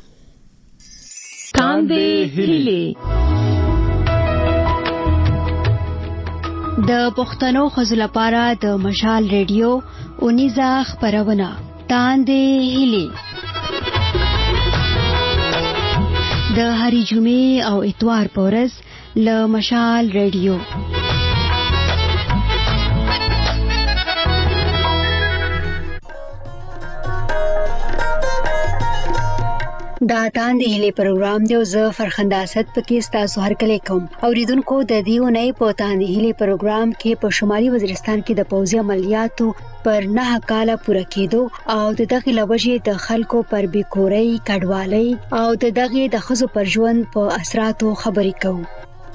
S6: تاندې هله د پښتنو خزل لپاره د مشال رادیو اونیزه خبرونه تاندې هله د هری جمعې او اتوار پورز له مشال رادیو. دا تاندې هلي پروګرام دی او زه فرخنده اسد پکې تاسو هر کله کوم. اوریدونکو د دیو نه په تاندې هلي پروګرام کې په شمالي وزیرستان کې د پوځي عملیاتو پر 9 کاله پوره کېدو او د دغه لوجې د خلکو پر بیکورۍ کډوالۍ او د دغه د خزو پر ژوند په اثراتو خبرې کوو.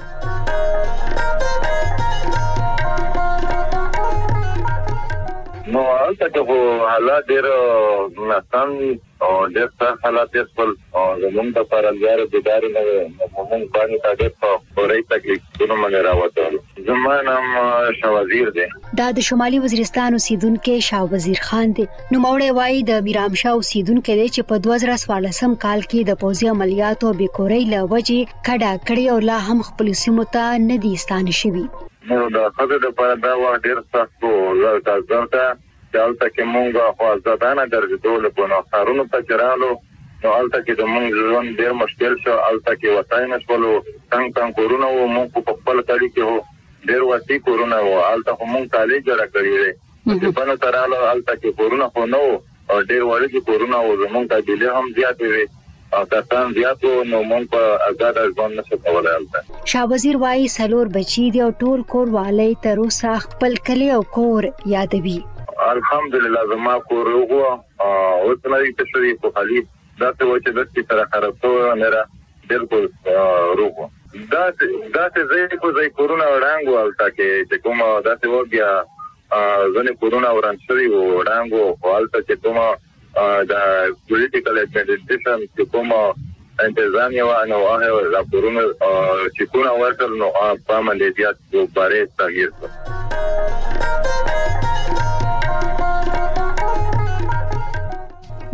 S9: نو هلته چې حالات ډېر ناسم او ډېر سخت حالات یې خپل زموږ د پرلګار بېداري نه موږ باندې ډېر په پوره تکلیفونو باندې راوتل. زما نام شاه وزیر دی.
S6: دا د شمالي وزیرستان اوسیدونکو شاه وزیر خان دی. نوموړی وایي د میرامشاه اوسیدونکو دی چې په 2014 کال کې د پوځي عملیاتو بیکورۍ له وجې کډه کړې او لا هم خپل سیمو ته نه دي ستانه شوي.
S9: نو دا خبره د پاره دا وخت ډېر سخت وو. زه دلته کې مونږه خو ځدانه ګرځېدل په نوښارونو ته چرالو نو الته کې د مونږ ژوند ډېر مشکل شو. الته کې وتاینه شولو څنګه کورونه وو مونږ په خپل کلی کې وو ډېر وتی کورونه وو. الته مونږ کالج جوړ کړی دی په بل ترالو الته کې کورونه خو نو ډېر وړي کورونه وو. زمونږ ته بل هم زیات وي او تاسو زیاتو نو مونږ په آزاد ژوند نشو کولای. الته
S6: شاه وزیر وایي سلور بچی دی او ټول کور والي تر اوسه خپل کلی او کور یادوي.
S9: الحمدلله زما کور وګو او څنګه چې تشریح په خالي دا ته و چې د دې سره خرابتو نه را بالکل روغو دا زه په ځای کورونه وړاندو الته کې چې کوم دا ته وګیا ځنه کورونه ورانشري وړاندو الته چې کوم دا پولیټیکل اډمنسټریشن چې کوم انتظامیه و نو هغه راپورونه چې کومه ورکل نو په عملیات دوباره تغییر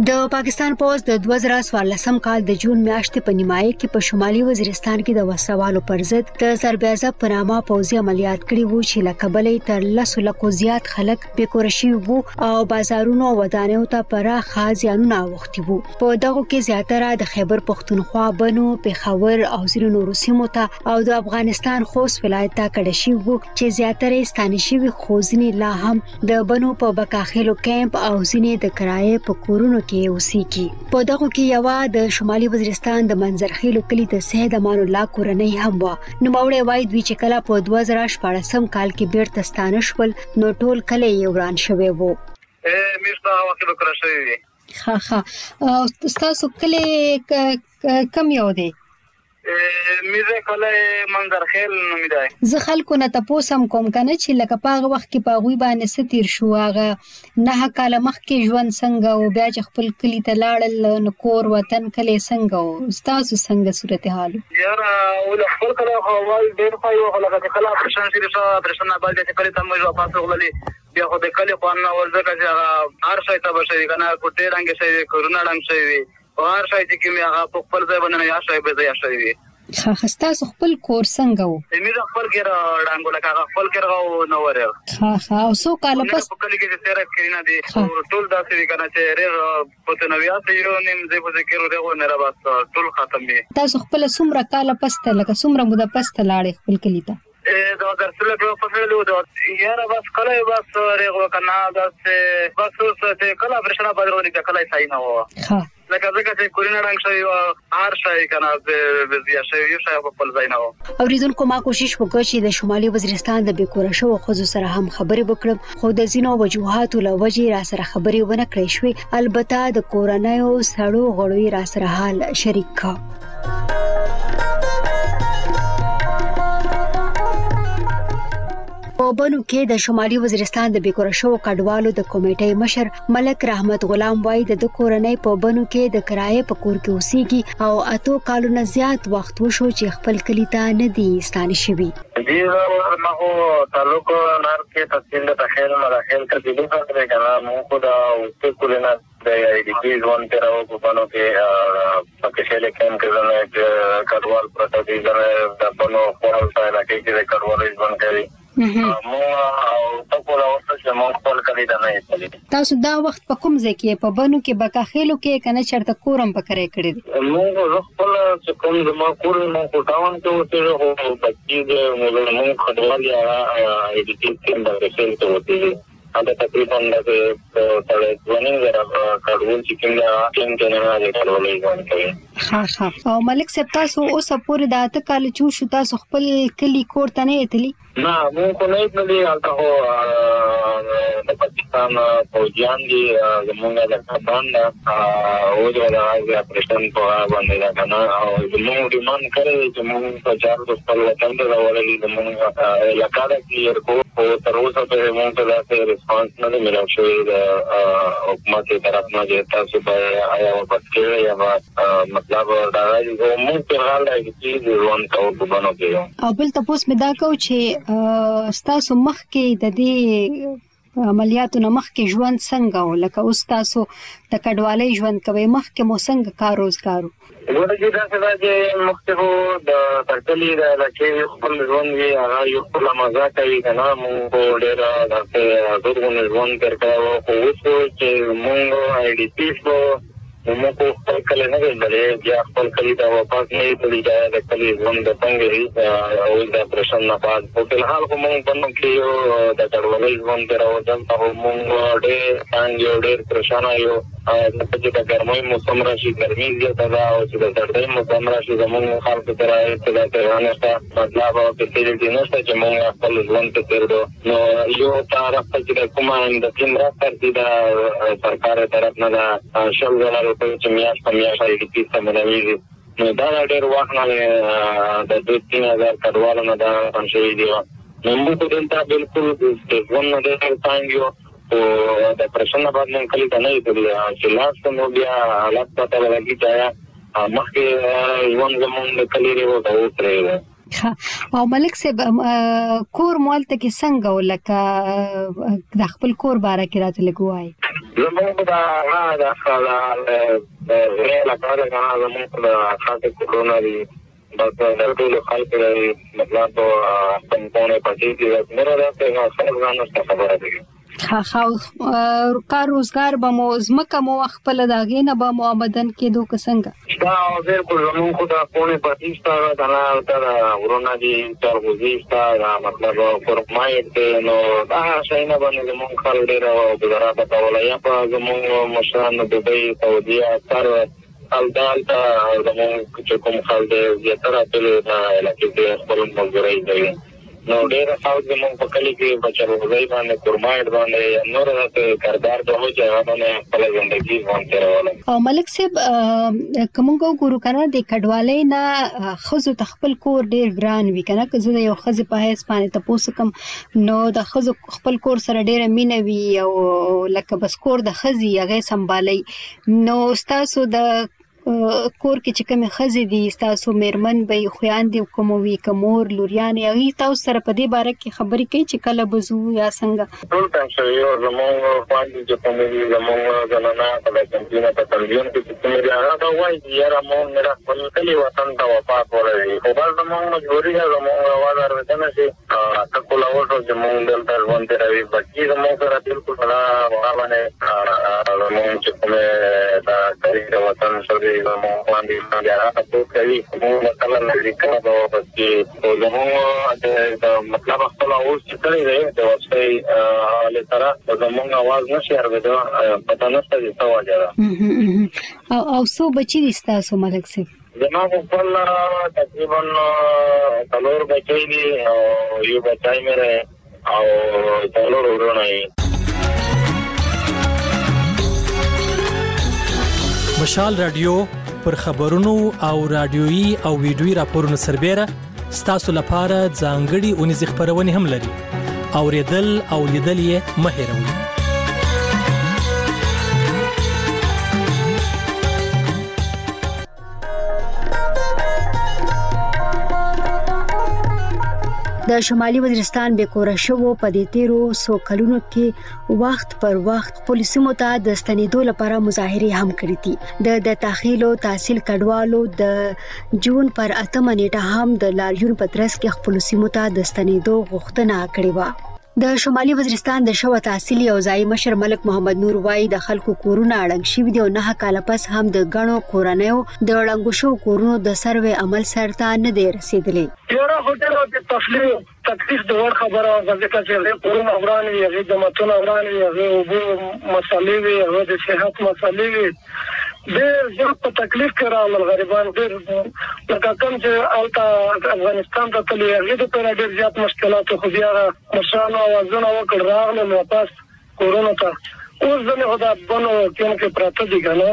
S6: د پاکستان پوز د 2014 کال د جون میاشتې په نیمایي کې په شمالي وزیرستان کې د وسوالو پر ضد د سربیازه پنامه پوځي عملیات کړي وو چې لکبلې تر 10 لکو زیات خلک به کورشي وو او بازارونو او ودانیو ته پراخه زیانونه اوښتي وو. په دغه کې زیاتره د خیبر پختونخوا، بنو، پېښور او ځینو نورو سیمو ته او د افغانستان خوست ولایت ته کډه شوي وو چې زیاتره ستانه شوي خو ځینې لا هم د بنو په بکاخیلو کیمپ او ځینې د کرایې په کورونو کې اوسېږي. په دغه کې یو د شمالي وزیرستان د منظرخیلو کلی د سید امان الله کورنۍ هم و. نو موري وای دوی چې کله په 2014 کال کې بیرته ستانه شول نو ټول کلی یې وران شوی وو.
S7: میرستا وخت وکړه شوی.
S6: ها تاسو کلی کم یو دی؟
S7: میزه کله منظرخیل نومې دی.
S6: زه خلکو نه تاسو هم کوم کنه چې لکه پاغه وخت کې پاغوي باندې ستیر شو هغه نه کاله مخکې ژوند څنګه او بیا چې خپل کلی ته لاړل نو کور وطن کلی څنګه او تاسو څنګه صورتحال؟
S7: یاره ول خپل کله هوای ډیر پای او لکه کله پرشان شي پرشان نه باندې چې کله تم یو پاسه غللې بیا خو د کلی په نو ورځ چې هر شي ته بشي کنه کوټه رنگ شي کورونا رنگ شي او هر شي چې کومه هغه په خپل ځای باندې یا شي به ځای شي.
S6: تاسو خپل کور څنګه وو؟
S7: زمير خپل کې ډانګو لکه خپل کې راو نو ورغ.
S6: او څو کال پس
S7: په کلی کې تیر کړی نه دي ټول داسې وی کنه چې رغ په نویات یو نیم ځای په ذکر ورغو نه را بس ټول ختم دي.
S6: تاسو خپل څومره کال پس ته لکه څومره موده پس ته لاړې خپل کلی ته؟
S7: دا درسله په فعلو دا یاره بس کله بس رغو کنه بس څه کله پرشنه باندې کله صحیح نه و. لکه چې کورینا رنگ شوی او هر شي کنه د زیه شوی یو شي په خپل ځای نه و.
S6: اوریدونکو ما کوشش وکړ چې د شمالي وزیرستان د بیکوره شو خو سره هم خبرې وکړم خو د زینو وجوهاتو له وجې را سره خبرې ونه کړې شوې. البته د کورنۍ او سړو غړوي را سره حال شریک کا. په بنو کې د شمالي وزیرستان د بیکوره شو کډوالو د کمیټې مشر ملک رحمت غلام وای د کورنۍ په بنو کې د کرایې په کور کې اوسېږي او اتو کالونو زیات وخت وشو چې خپل کلی ته نه دي ستانه شوي.
S7: دي ما هو تعلق نار کې تفصیل ته خیر مراحل کې د څه کنه مو خو دا اوسه کولنه د ای ډی پی ځوان ته راو په بنو کې پکې شل کېم کې نه کډوال پروتو دي د بنو خپل ځای راکې د کډوال ځوان کوي. مو او تاسو راوځئ چې مو خپل کلی ته نه ایستلی.
S6: تاسو دا وخت په کوم ځای کې په بنو کې بکاخیلو کې کنه چرته کورم پکړې کړې دي؟
S7: مو خپل چې کوم زما کور مو کوټاون ته وته او بچی د مو خدوال یا ای ډی پی کې د رسل ته وته دا تقریبا د ځواني غره کډوال چې کومه ټیم ته نه راځي ځوان کوي.
S6: او ملک صاحب تاسو اوس پورې د اته کال چې شو تاسو خپل کلی کور ته نه ایتلی؟
S7: نه مو کو نه ایتلی هغه د پاکستان فوجیان دي زمونږ د باندې او د راځي اپریشن په باندې دا کنه او زمونږ ډیماند کړی چې موږ په چار د خپل وطن ته راولې زمونږ علاقې کلیر کو او تر اوسه په موږ ته دا ریسپانس نه ملو شوی د حکومت طرف نه چې تاسو به آیا وکړئ یا مطلب دا دی موږ په حال کې د روان کاو په باندې کې.
S6: او بل تاسو مې دا کو چې تاسو مخ کې د دې عملیاتو نه مخ کې ژوند څنګه و لکه اوس تاسو د کډوالۍ ژوند کوي مخ کې مو څنګه کار روزګارو؟
S7: ورته دا څه چې مختلفو د ترکلی د لکه خپل ژوند یې هغه یو خپل مزه کوي کنه مو ډیر د دغه ژوند ترکاو خو اوس چې مونږ ای ډی پی مو کو خپل نه غوړې بیا خپل کلی دا واپس نه پلی ځای د کلی ژوند د څنګه او د پرشن نه پات په الحال کوم باندې کې د کډوالۍ ژوند راوځم ته مونږ ډېر څنګه ډېر پرشان یو د دې ګرمۍ موسم راشي ګرمي زیاته ده او چې د سردۍ موسم راشي زموږ خلکو ته راځي د تهرانسته مطلب او په دې کې نشته چې مونږ خپل ژوند ته تیرو نو یو طرف چې کومه د تیم راځي د سرکار طرف نه دا شول چې میاش په میاش اړیکې پیسه ملوي نو دا ډېر وخت نه د 2-3 کډوالو نه دا پنځه دی نو موږ دلته بالکل د ژوند نه څنګه او د پرشن باندې کلی ته نه دی چې لاس نو بیا حالت پته لګی چې مخکې ژوند زموږ د کلی ریو دا اوسره
S6: او ملک صاحب کور مالته کې څنګه ولکه د خپل کور باره کې راته لګوای
S7: زموږ دا خاله لا کار نه زموږ د خاطر کورونا دی بس د ټول خلک مطلب په پټي کې نه راځي نو څنګه ځان خبره دي کار روزګار به مو زمکه مو خپل داګې نه به مو آمدن کېدو که څنګه دا بالکل زموږ خو دا پونه پاتېستا دا نه دا ورونه دي تر وزيستا دا مطلب فرمایته نو دا شي نه باندې زموږ خل ډیر او گزارا پتاوله یا په زموږ مشران د دوی سعودي تر الدالتا زموږ چې کوم خل دې زیاتره په علاقې کې خپل مزوري دی نو ډیر خاص زموږ په کلی کې بچو ځای باندې کورمایډ باندې نور راته کاردار ته هو چې باندې خپل ژوندۍ باندې راواله
S6: او ملک صاحب کومګو ګورو کنه د کډوالۍ نه خزو تخپل کور ډیر ګران وی کنه که زه یو خزه په هیڅ باندې تاسو کوم نو د خزو خپل کور سره ډیر مینه وی او لکه بس کور د خزي هغه سمبالي نو تاسو د کور کې چې کوم خزي دي تاسو مېرمن به خويان دي کوم وی کومور لوريان یې تاسو سره په دې باره کې خبرې کوي چې کله بزو یا څنګه
S7: ټول تاسو یو زموږ باندې چې کوم دي زموږ زنانه په تنظیم په تنظیم کې چې کوم دي هغه دا وایي چې یاره مو میرا خپل کلی وطن ته وفات ورغی خو بل زموږ مجبوري ده زموږ आवाज ورته شي تاسو لا ورته زموږ دلته ژوند راوي بچي زموږ سره بالکل نه باندې زموږ چې کوم دا کلی وطن سره زموږ باندې څنګه تاسو کوي مو مثلا لیکل دا چې زموږ د مطلب خپل اوس چې کړی دی د واسطه له طرح زموږ आवाज نشي اورېدو پته نشته چې څه وجه ده
S6: او څو بچی دي تاسو ملک صاحب
S7: زموږ خپل تقریبا 4 بچی دي او یو بچای مې او 4 ورونه یې
S2: مشال رادیو پر خبرونو او رادیويي او ویډیويي راپورونو سربېره ستاسو لپاره ځانګړي اونیزې خبرونه هم لري اوریدل او لیدل یې مه هېروئ
S6: د شمالي وزیرستان به کور شو په دې تیرو 100 کلونو کې وخت پر وخت پولیسو ته د ستنېدو لپاره مظاهره هم کړې دي د تحصیل او تحصیل کډوالو د جون پر 8 نیټه هم د لاریون پترس کې پولیسو ته د ستنېدو غوښتنه کړې و د شمالي وزیرستان د شو تحصیل او ځای مشر ملک محمد نور وای د خلکو کورونه اړنګ شوی دی او نه کال پس هم د غنو کورنیو د اړنګ شو کورونو د سروې عمل سرته نه دی رسیدلې
S8: یوه هوټل او د تفصیل تکلیف د ور خبره ځکه چې کورونه وران وي هغه د متون وران وي هغه وبو مسالې وي هغه د صحت مسالې وي ډېر زیات په تکلیف کې راغلل غریبان ډېر لکه کوم چې الته افغانستان ته تللی هغه د پر ډېر زیات مشکلات خو بیا مشرانو اوازونه وکړ راغلل واپس کورونه ته اوس ځنه خدا بنو کې پراته دي کنه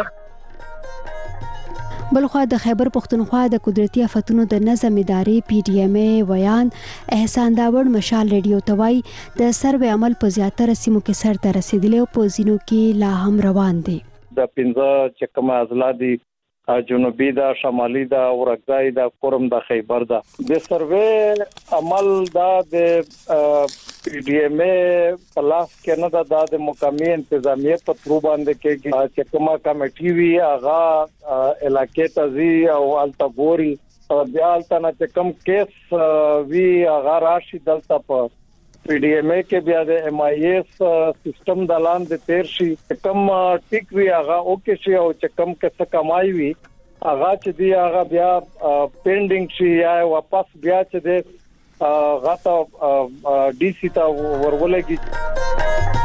S6: بلخوا د خیبر پختونخوا د قدرتي آفتونو د نظم ادارې پی ډی ایم ای ویان احسان داوړ مشال ریډیو توای د سروې عمل په زیاتره سیمو کې سر ته رسیدلی او په زینو کې لا هم روان دي
S4: د 15 چې کوم ازلادي جنوبي دا شمالي دا ورګای دا کورم دا خیبر دا د سروې عمل دا د پی ډی ایم ای پلاس کې نه دا د مقامی انتظامیه په ترو باندې کې چې کومه کمیټي وی هغه علاقې تزي او التګوري بیا التنه چې کوم کیس وی هغه راشي دلته په پی ډی ایم ای کې بیا د ایم آی ایس سیستم د لاندې تیر شي کوم ټیک وی هغه اوکے شي او چې کوم څه کمای وی هغه چې دی هغه بیا پینډینګ شي یا واپس بیا چې دی غاټه ډی سی ته ورولېږي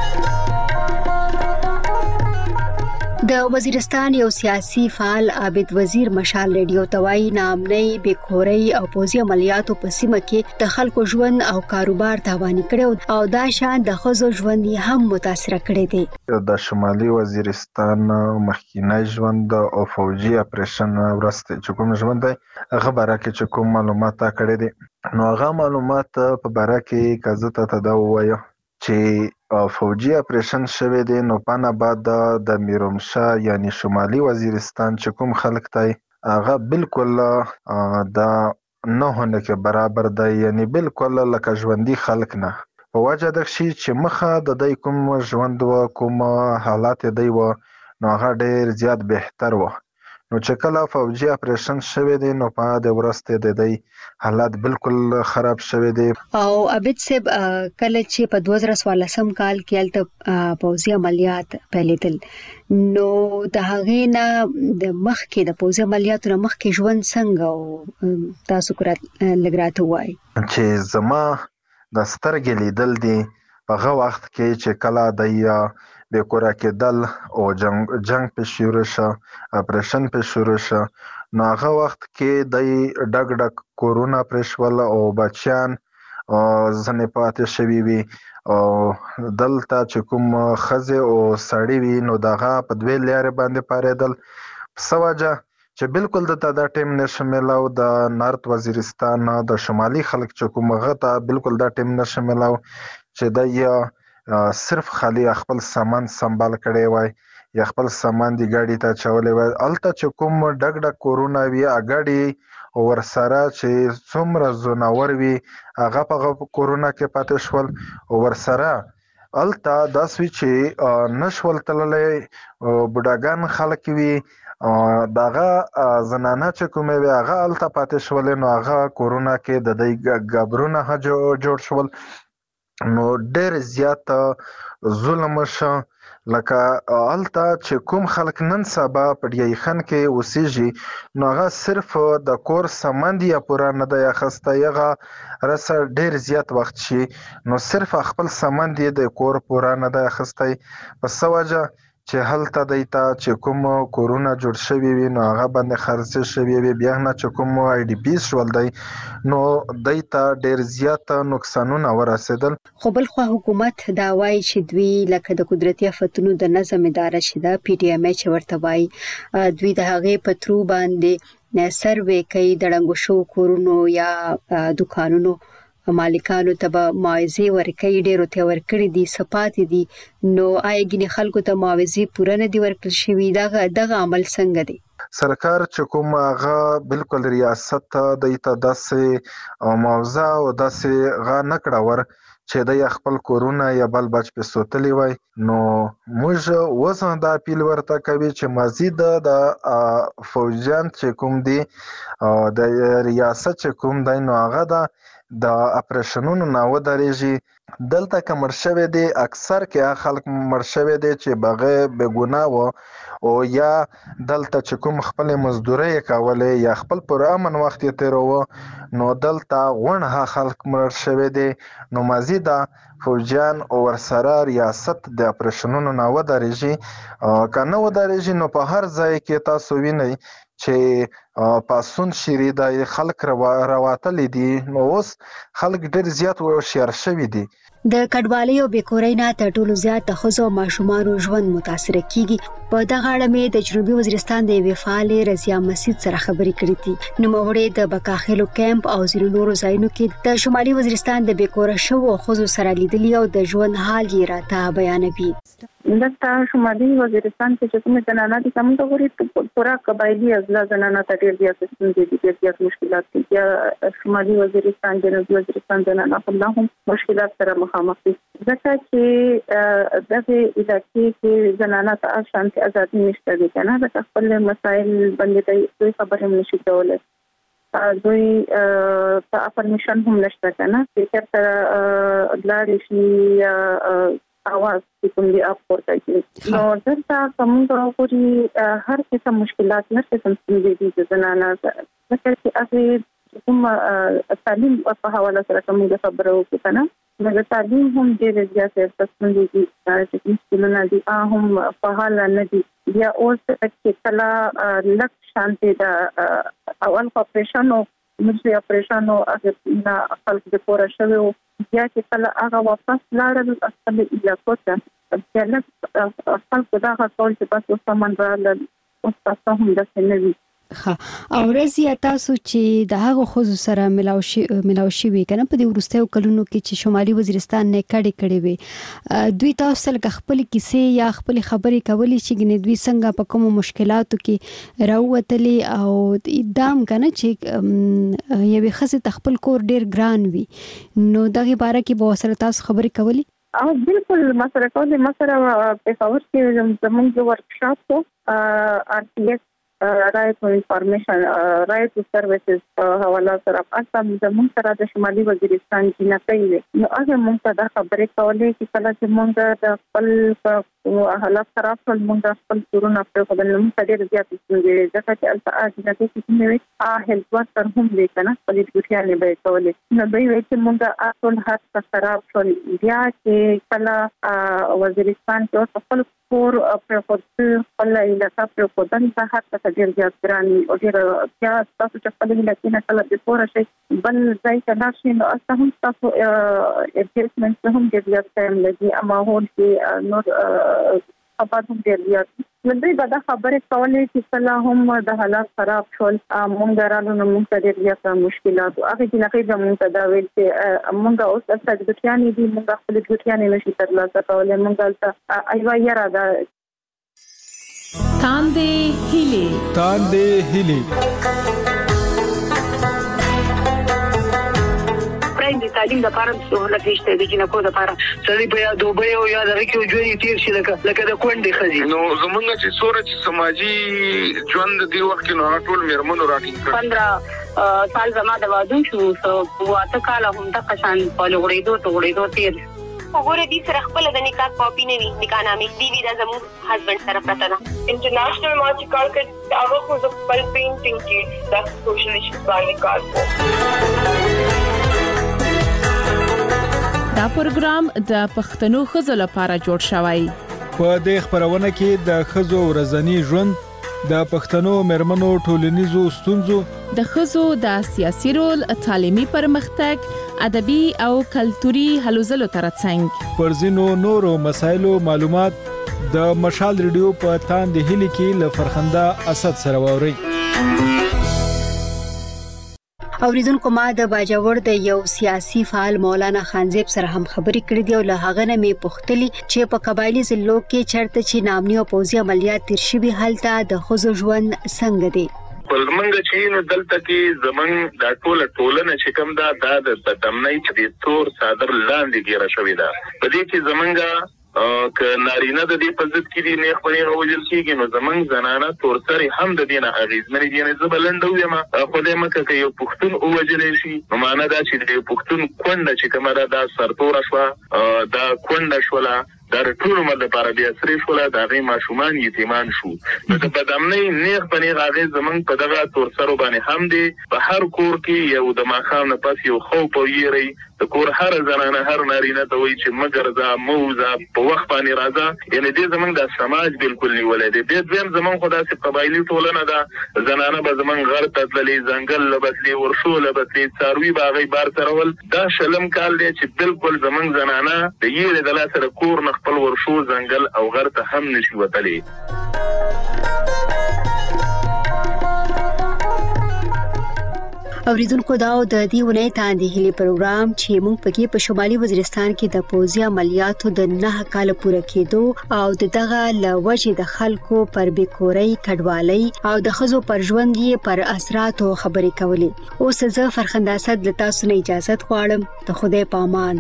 S6: د وزیرستان یو سیاسي فعال عابد وزیر مشال ریډیو توای نامنۍ بیکوري او پوزي عملیاتو په سیمه کې د خلکو ژوند او کاروبار تاوان کړو او دا شان د خزو ژوند هم متاثر کړي دي
S10: د شمالي وزیرستان مخکینی ژوند او فوجي اپریشن ورسته چې کوم ژوند دی هغه باره کې چې کوم معلومات کړي دي نو هغه معلومات په باره کې کزته تداوي چې فوجي اپریشن شوه دي نو پانا بعد د میرومشاه یعنی شمالي وزیرستان چې کوم خلک تای هغه بالکل د نه هونه کې برابر دی، یعنی بالکل لکه ژوندي خلک نه. په وجه د شي چې مخه د دې کوم ژوند و کوم حالات دی و نو هغه ډیر زیات بهتر و. نو چې کله فوجي اپریشن شوی دی نو په د ورسته د دې حالات بالکل خراب شوی دی.
S6: او عبد صاحب کله چې په 2014 کال کې الته پوځي عملیات پیلېدل نو د هغې نه د مخکې د پوځي عملیاتو نه مخکې ژوند څنګه او تاسو لګراته وای
S10: چې زما د سترګې لیدل دي په هغه وخت کې چې کله د بیکوره کېدل او جنگ په شروع شو، اپریشن په شروع شو، نو هغه وخت کې د ډګ کورونا پرشول او بچیان ځنې پاتې شوي وي او دلته چې کوم ښځې او سړي وي نو دغه په دوی لارې باندې پارېدل. څه وجه چې بالکل د ټیم نشه ملاو د نارت وزیرستان د شمالي خلک چې کوم هغه ته بالکل د ټیم نشه ملاو چې د صرف خالی خپل سامان سنبال کړي وای یا خپل سامان دی ګاډي ته چولې وای. الته چې کوم ډګ کورونا وی اګاډي ورسره چې څومره زونور وی هغه په کورونا کې پاتې شول او ورسره الته داسوي چې نشول تللې بډاګان خلک وی داغه زنانه چې کومه وی هغه الته پاتې شول نو هغه کورونا کې د دې غبرونه جوړ شول. نو ډېر زیات ظلم شو لکه الته چې کوم خلک نن سبا په ډیای خان کې اوسېږي نو هغه صرف د کور سامان دی پورا نه دی اخسته یغه رسه ډېر زیات وخت شي نو صرف خپل سامان دی د کور پورا نه دی اخسته. په سوجه چې هلته دیتا چې کوم کورونا جوړ شوی وي نو هغه باندې خرڅ شوی وي بیا نه چې کوم آی ډی پی شول دی نو دیتا ډیر زیات نقصانونه ورسېدل.
S6: خو بل خو حکومت دا وایي چې دوی لکه د قدرتي آفتونو د نظم اداره شیده پی ټی ایم چې ورته وایي دوی د هغې په ترو باندې سروې کوي د ړنګو شوو کورونو یا دکانونو مالکانو ته به معاوضې ورکوي. ډېرو ته ورکړي دي سپاتې دي نو آیا ګینې خلکو ته معاوضې پوره نه دي ورکړل شوي دغه عمل څنګه دی؟
S10: سرکار چې کوم هغه بالکل ریاست دیته داسې معاوضه او داسې غا نه کړه ور چې د خپل کورونا یا بل بچ په سوتلی وای. نو موږ وزن د اپیل ورته کوي چې مزید د فوجیان چې کوم دي د ریاست چې کوم دی نو هغه د اپریشنونو نه ودرېږي. دلته کمر شوی دی اکثر کې خلک مر شوی دی چې بغیر بګناه و او یا دلته چې کوم خپل مزدوري کولې یا خپل پر امن وخت یې تیرو نو دلته غونډه خلک مر شوی دی نو مزید فوجیان او ورسره ریاست د اپریشنونو نه ودرېږي. کنه ودرېږي نو په هر ځای کې تاسو وینئ چې پاسون شری د خلک راواتلې دي نو اوس خلک ډېر زیات هوښیار شوي دي.
S6: د کډوالۍ او بیکورۍ نه تر ټولو زیات د ښځو او ماشومانو ژوند متاثر کیږي. په دغه اړه مې د جنوبي وزیرستان د یوې فعالې رضیا مسید سره خبرې کړې دي. نوموړې د بکاخیلو کیمپ او ځینو نورو ځایونو کې د شمالي وزیرستان د بیکوره شوو ښځو سره لیدلي او د ژوند حال یې راته بیانوي.
S11: دلته شمالي وزیرستان کې چې کومه زنانه دي کوم د غوړي پورا قبایلی ازلا زنانه ته ډېر زیات ستونزې دي، ډېر زیات مشکلات دي. یا شمالي وزیرستان جنوبي وزیرستان زنانه هم مشکلات سره مخامخ دي ځکه چې دغه علاقې کې زنانه ته شانتي ازادي نشته دي کنه د خپل مسایل باندې دوی خبرې نشي کولای. دوی په پرمیشن هم نشته کنه چې تر لاړ شي आवाज کوم دی اپ ورته کی نو دلته کوم غوړي هر څه مشکلات نشته څنګه دي د زنانه ځکه چې اخی کوم تعلیم په حواله سره کوم خبرو کې کنه نو تعلیم هم ډېر زیات څه دي چې مشکلونه دي هم په حاله نه دي. بیا اوس چې کلا لک شانتي دا اول اپریشن او مجلس اپریشن او هغه خلک د پوره شوی یا چې کله هغه واپس لاړل خپل علاقو ته چې خلک دا ټول چې تاسو سامان راغلل او تاسو هم د سنوي
S6: او رضی تاسو چې د هغه خو سره ملاوي وي کنه په دې ورستیو کلونو کې چې شمالي وزیرستان نه کړي وي دوی تاسو سره خپل کیسې یا خپل خبرې کولې چې ګنې دوی څنګه په کوم مشکلاتو کې راووتلې او ادام کنه چې یوه خزه خپل کور ډیر ګران وي نو دغه باره کې به سره تاسو خبرې کولې
S11: بالکل مسره کولې مسره په خبر کې زموږ ورکشاپ کو RTS right to information right to services حواله سره اصل زموږ سره د شمالي وزیرستان کې نه کوي نو هغه موږ ته د خبرې کولې چې کله چې موږ د خپل حالات خراب کول موږ خپل کورونه په خپل نوم ډېر زیات ستونزې ځکه چې البته د دې کې نوې هیلث ورکر هم دی کنه په دې کې نه به کولې نو دوی وایي چې موږ اصل هڅه خراب شول بیا چې کله وزیرستان کې خپل کور په خپل علاقې په خودن په هڅه ډیر زیات ګراني او ډیر بیا تاسو چې خپل لکه کله د پوره شي بل ځای ته راشي نو تاسو هم تاسو ایڈجسټمنټ هم ډیر زیات ټایم لګي اما هول کې نور خبرې هم ډیر زیات نو دوی به دا خبرې کولې چې کله هم د حالات خراب شول موږ رالو نو موږ ته ډیر زیات مشکلات او هغه چې نه موږ ته دا ویل چې موږ اوس د ګټیانې دي موږ خپل ګټیانې نشي ترلاسه کولای موږ ته ایوا یاره دا
S12: تاندې هیلې
S20: د تعلیم لپاره سہولت نشته د جنکو لپاره سړي په یاد دوبه او یاد راکې ژوند تیر شي لکه د کونډې خزي
S14: نو زمونږ چې سورج سماجی ژوند دی وخت نو ټول میرمنو راټینګ
S20: 15 سال زما د وادو شو واته کال هم د قشان په لغړېدو تیر
S21: وګوره دې سره خپل د نکاح کاپی نه وي نکاح نامې دی دا زموږ هسبند سره پراته ده
S22: انټرنیشنل ما چې کار کوي هغه خو خپل پینټینګ کې د سوشل ایشوز باندې کار کوي
S23: دا پروګرام د پښتنو خزو لپاره جوړ شوی
S12: په دې خبرونه کې د خزو ورځنی ژوند د پښتنو مرمنو ټولنیزو ستونزو
S23: د خزو د سیاسي رول تعلیمي پرمختګ ادبي او کلتوري هلو ځلو ترڅنګ
S12: پر ځینو نورو مسایلو معلومات د مشال ریډیو په تاندې هلي کې ل فرخنده اسد سره ووري
S6: اوریدونکو ما د باجوړ د یو سیاسي فعال مولانا خانزیب سره هم خبرې کړې دي او له هغه نه مې پوښتلي چې په قبایلی ضلعو کې چرته چې نامني او پوځي عملیات تیر شوي هلته د خزو ژوند څنګه دی
S14: پلمنګ چې نو دلته کې زمنګ د ټولنه چې کوم دا د دمنۍ چې تور صادر لاندې ګیره شوې ده په دې کې زمنګ ک نارینه د دې په ضد کې دی نه خپل راوجل کیږي نو زمنګ زنانه تور سره هم د دینه اغیزمنې دي نه زبلندو یم خو دې مکه کې یو پښتون او وجلې شي نو معنا دا چې د پښتون کونډه چې کومه دا سرتور شو دا کونډه شولا دا ټول مده لپاره بیا سری شولا دا غي ماشومان یتیمان شو نو د بدامنې نیغ پنې غاغې زمنګ په دغه تور سره باندې هم دي په هر کور کې یو د ماخام نه پس یو خوف او یری د کور هر زنانه هر نارینه ته وایي چې مگر ځا موزه په وخت باندې راځه یعنی دې زمنګ د سماج بالکل نیولې دي به دویم زمنګ خدا سي قبایلی ټولنه ده زنانه به زمنګ غر تدلې ځنګل لبتلې ورشو لبتلې څاروي باغې بار ترول دا شلم کال دی چې بالکل زمنګ زنانه د یې د لاسره کور خپل ورشو ځنګل او غر ته هم نشي وتلی
S6: اوریدونکو دا د دې ونې تاندې هلي پروګرام چې موږ پکې په شمالي وزیرستان کې د پوځي عملیاتو د 9 کال پوره کېدو او دغه لوجه د خلکو پر بیکورۍ کډوالۍ او د خزو پر ژوند یې پر اثراتو خبرې کولې اوس زه فرخنده اسد له تاسو نه اجازه غواړم ته خدای پامان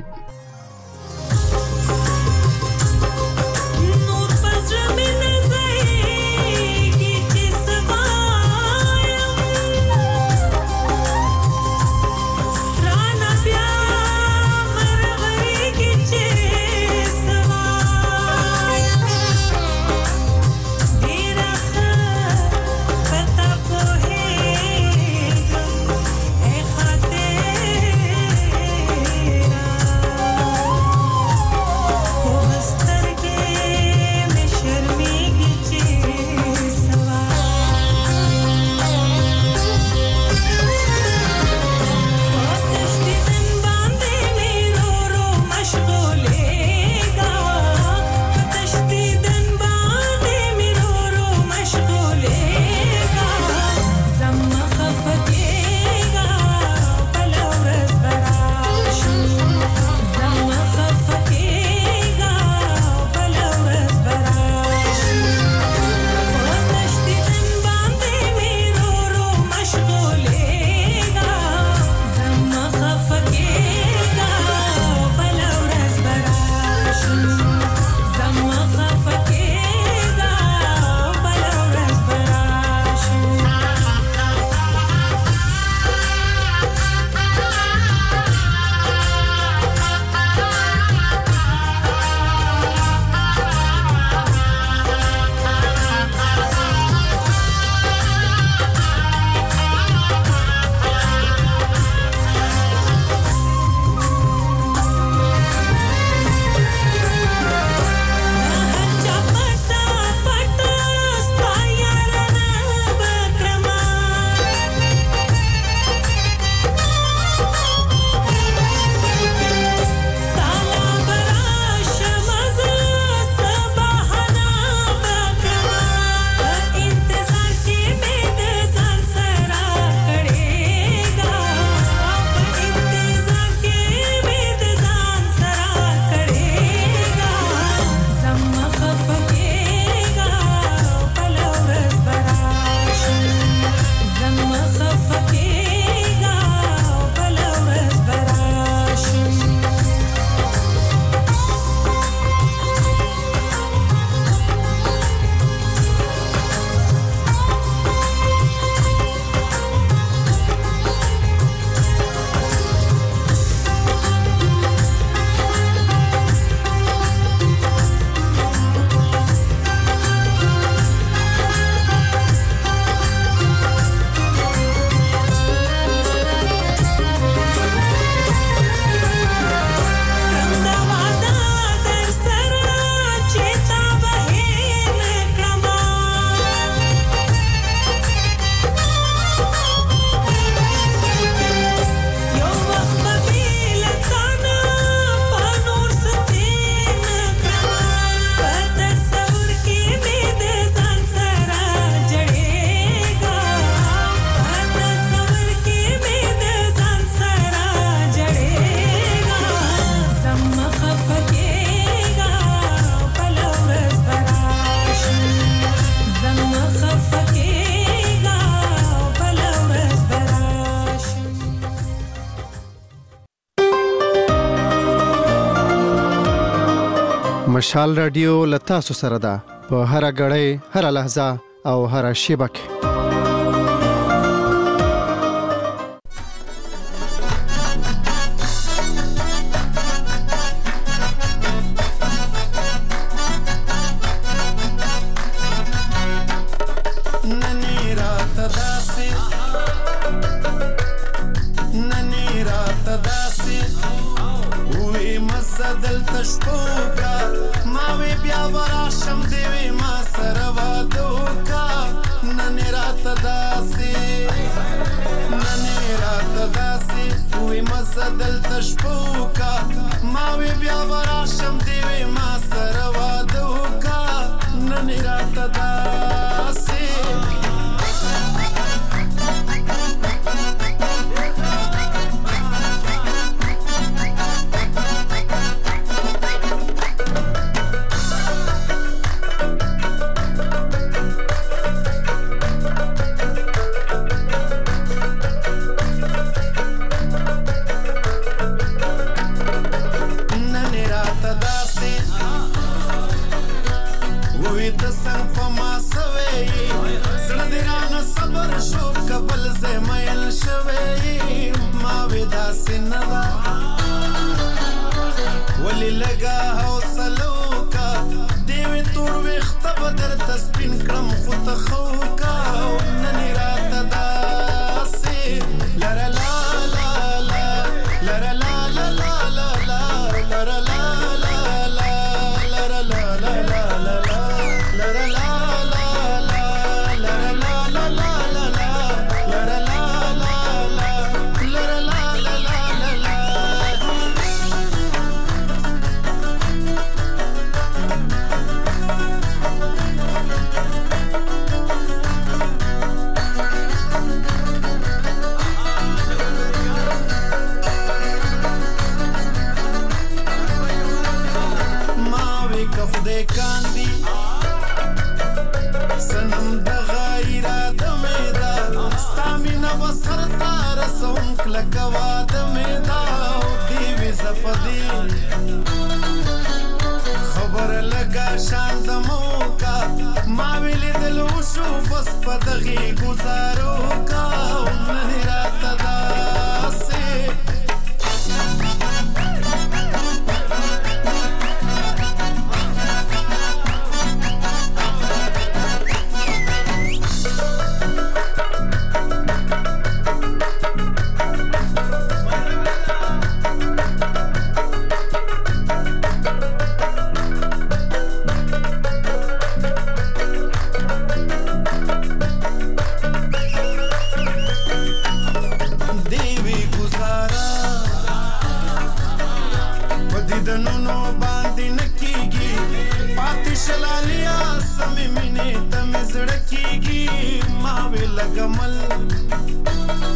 S13: مشال رادیو لتا سره ده په هر غړې هر لحظه او هر شیبه کې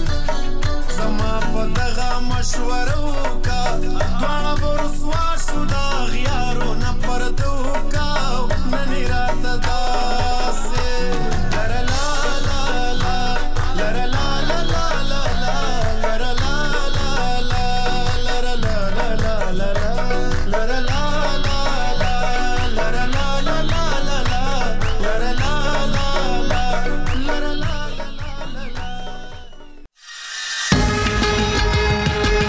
S15: مشوره وکا دوه ورسوا شو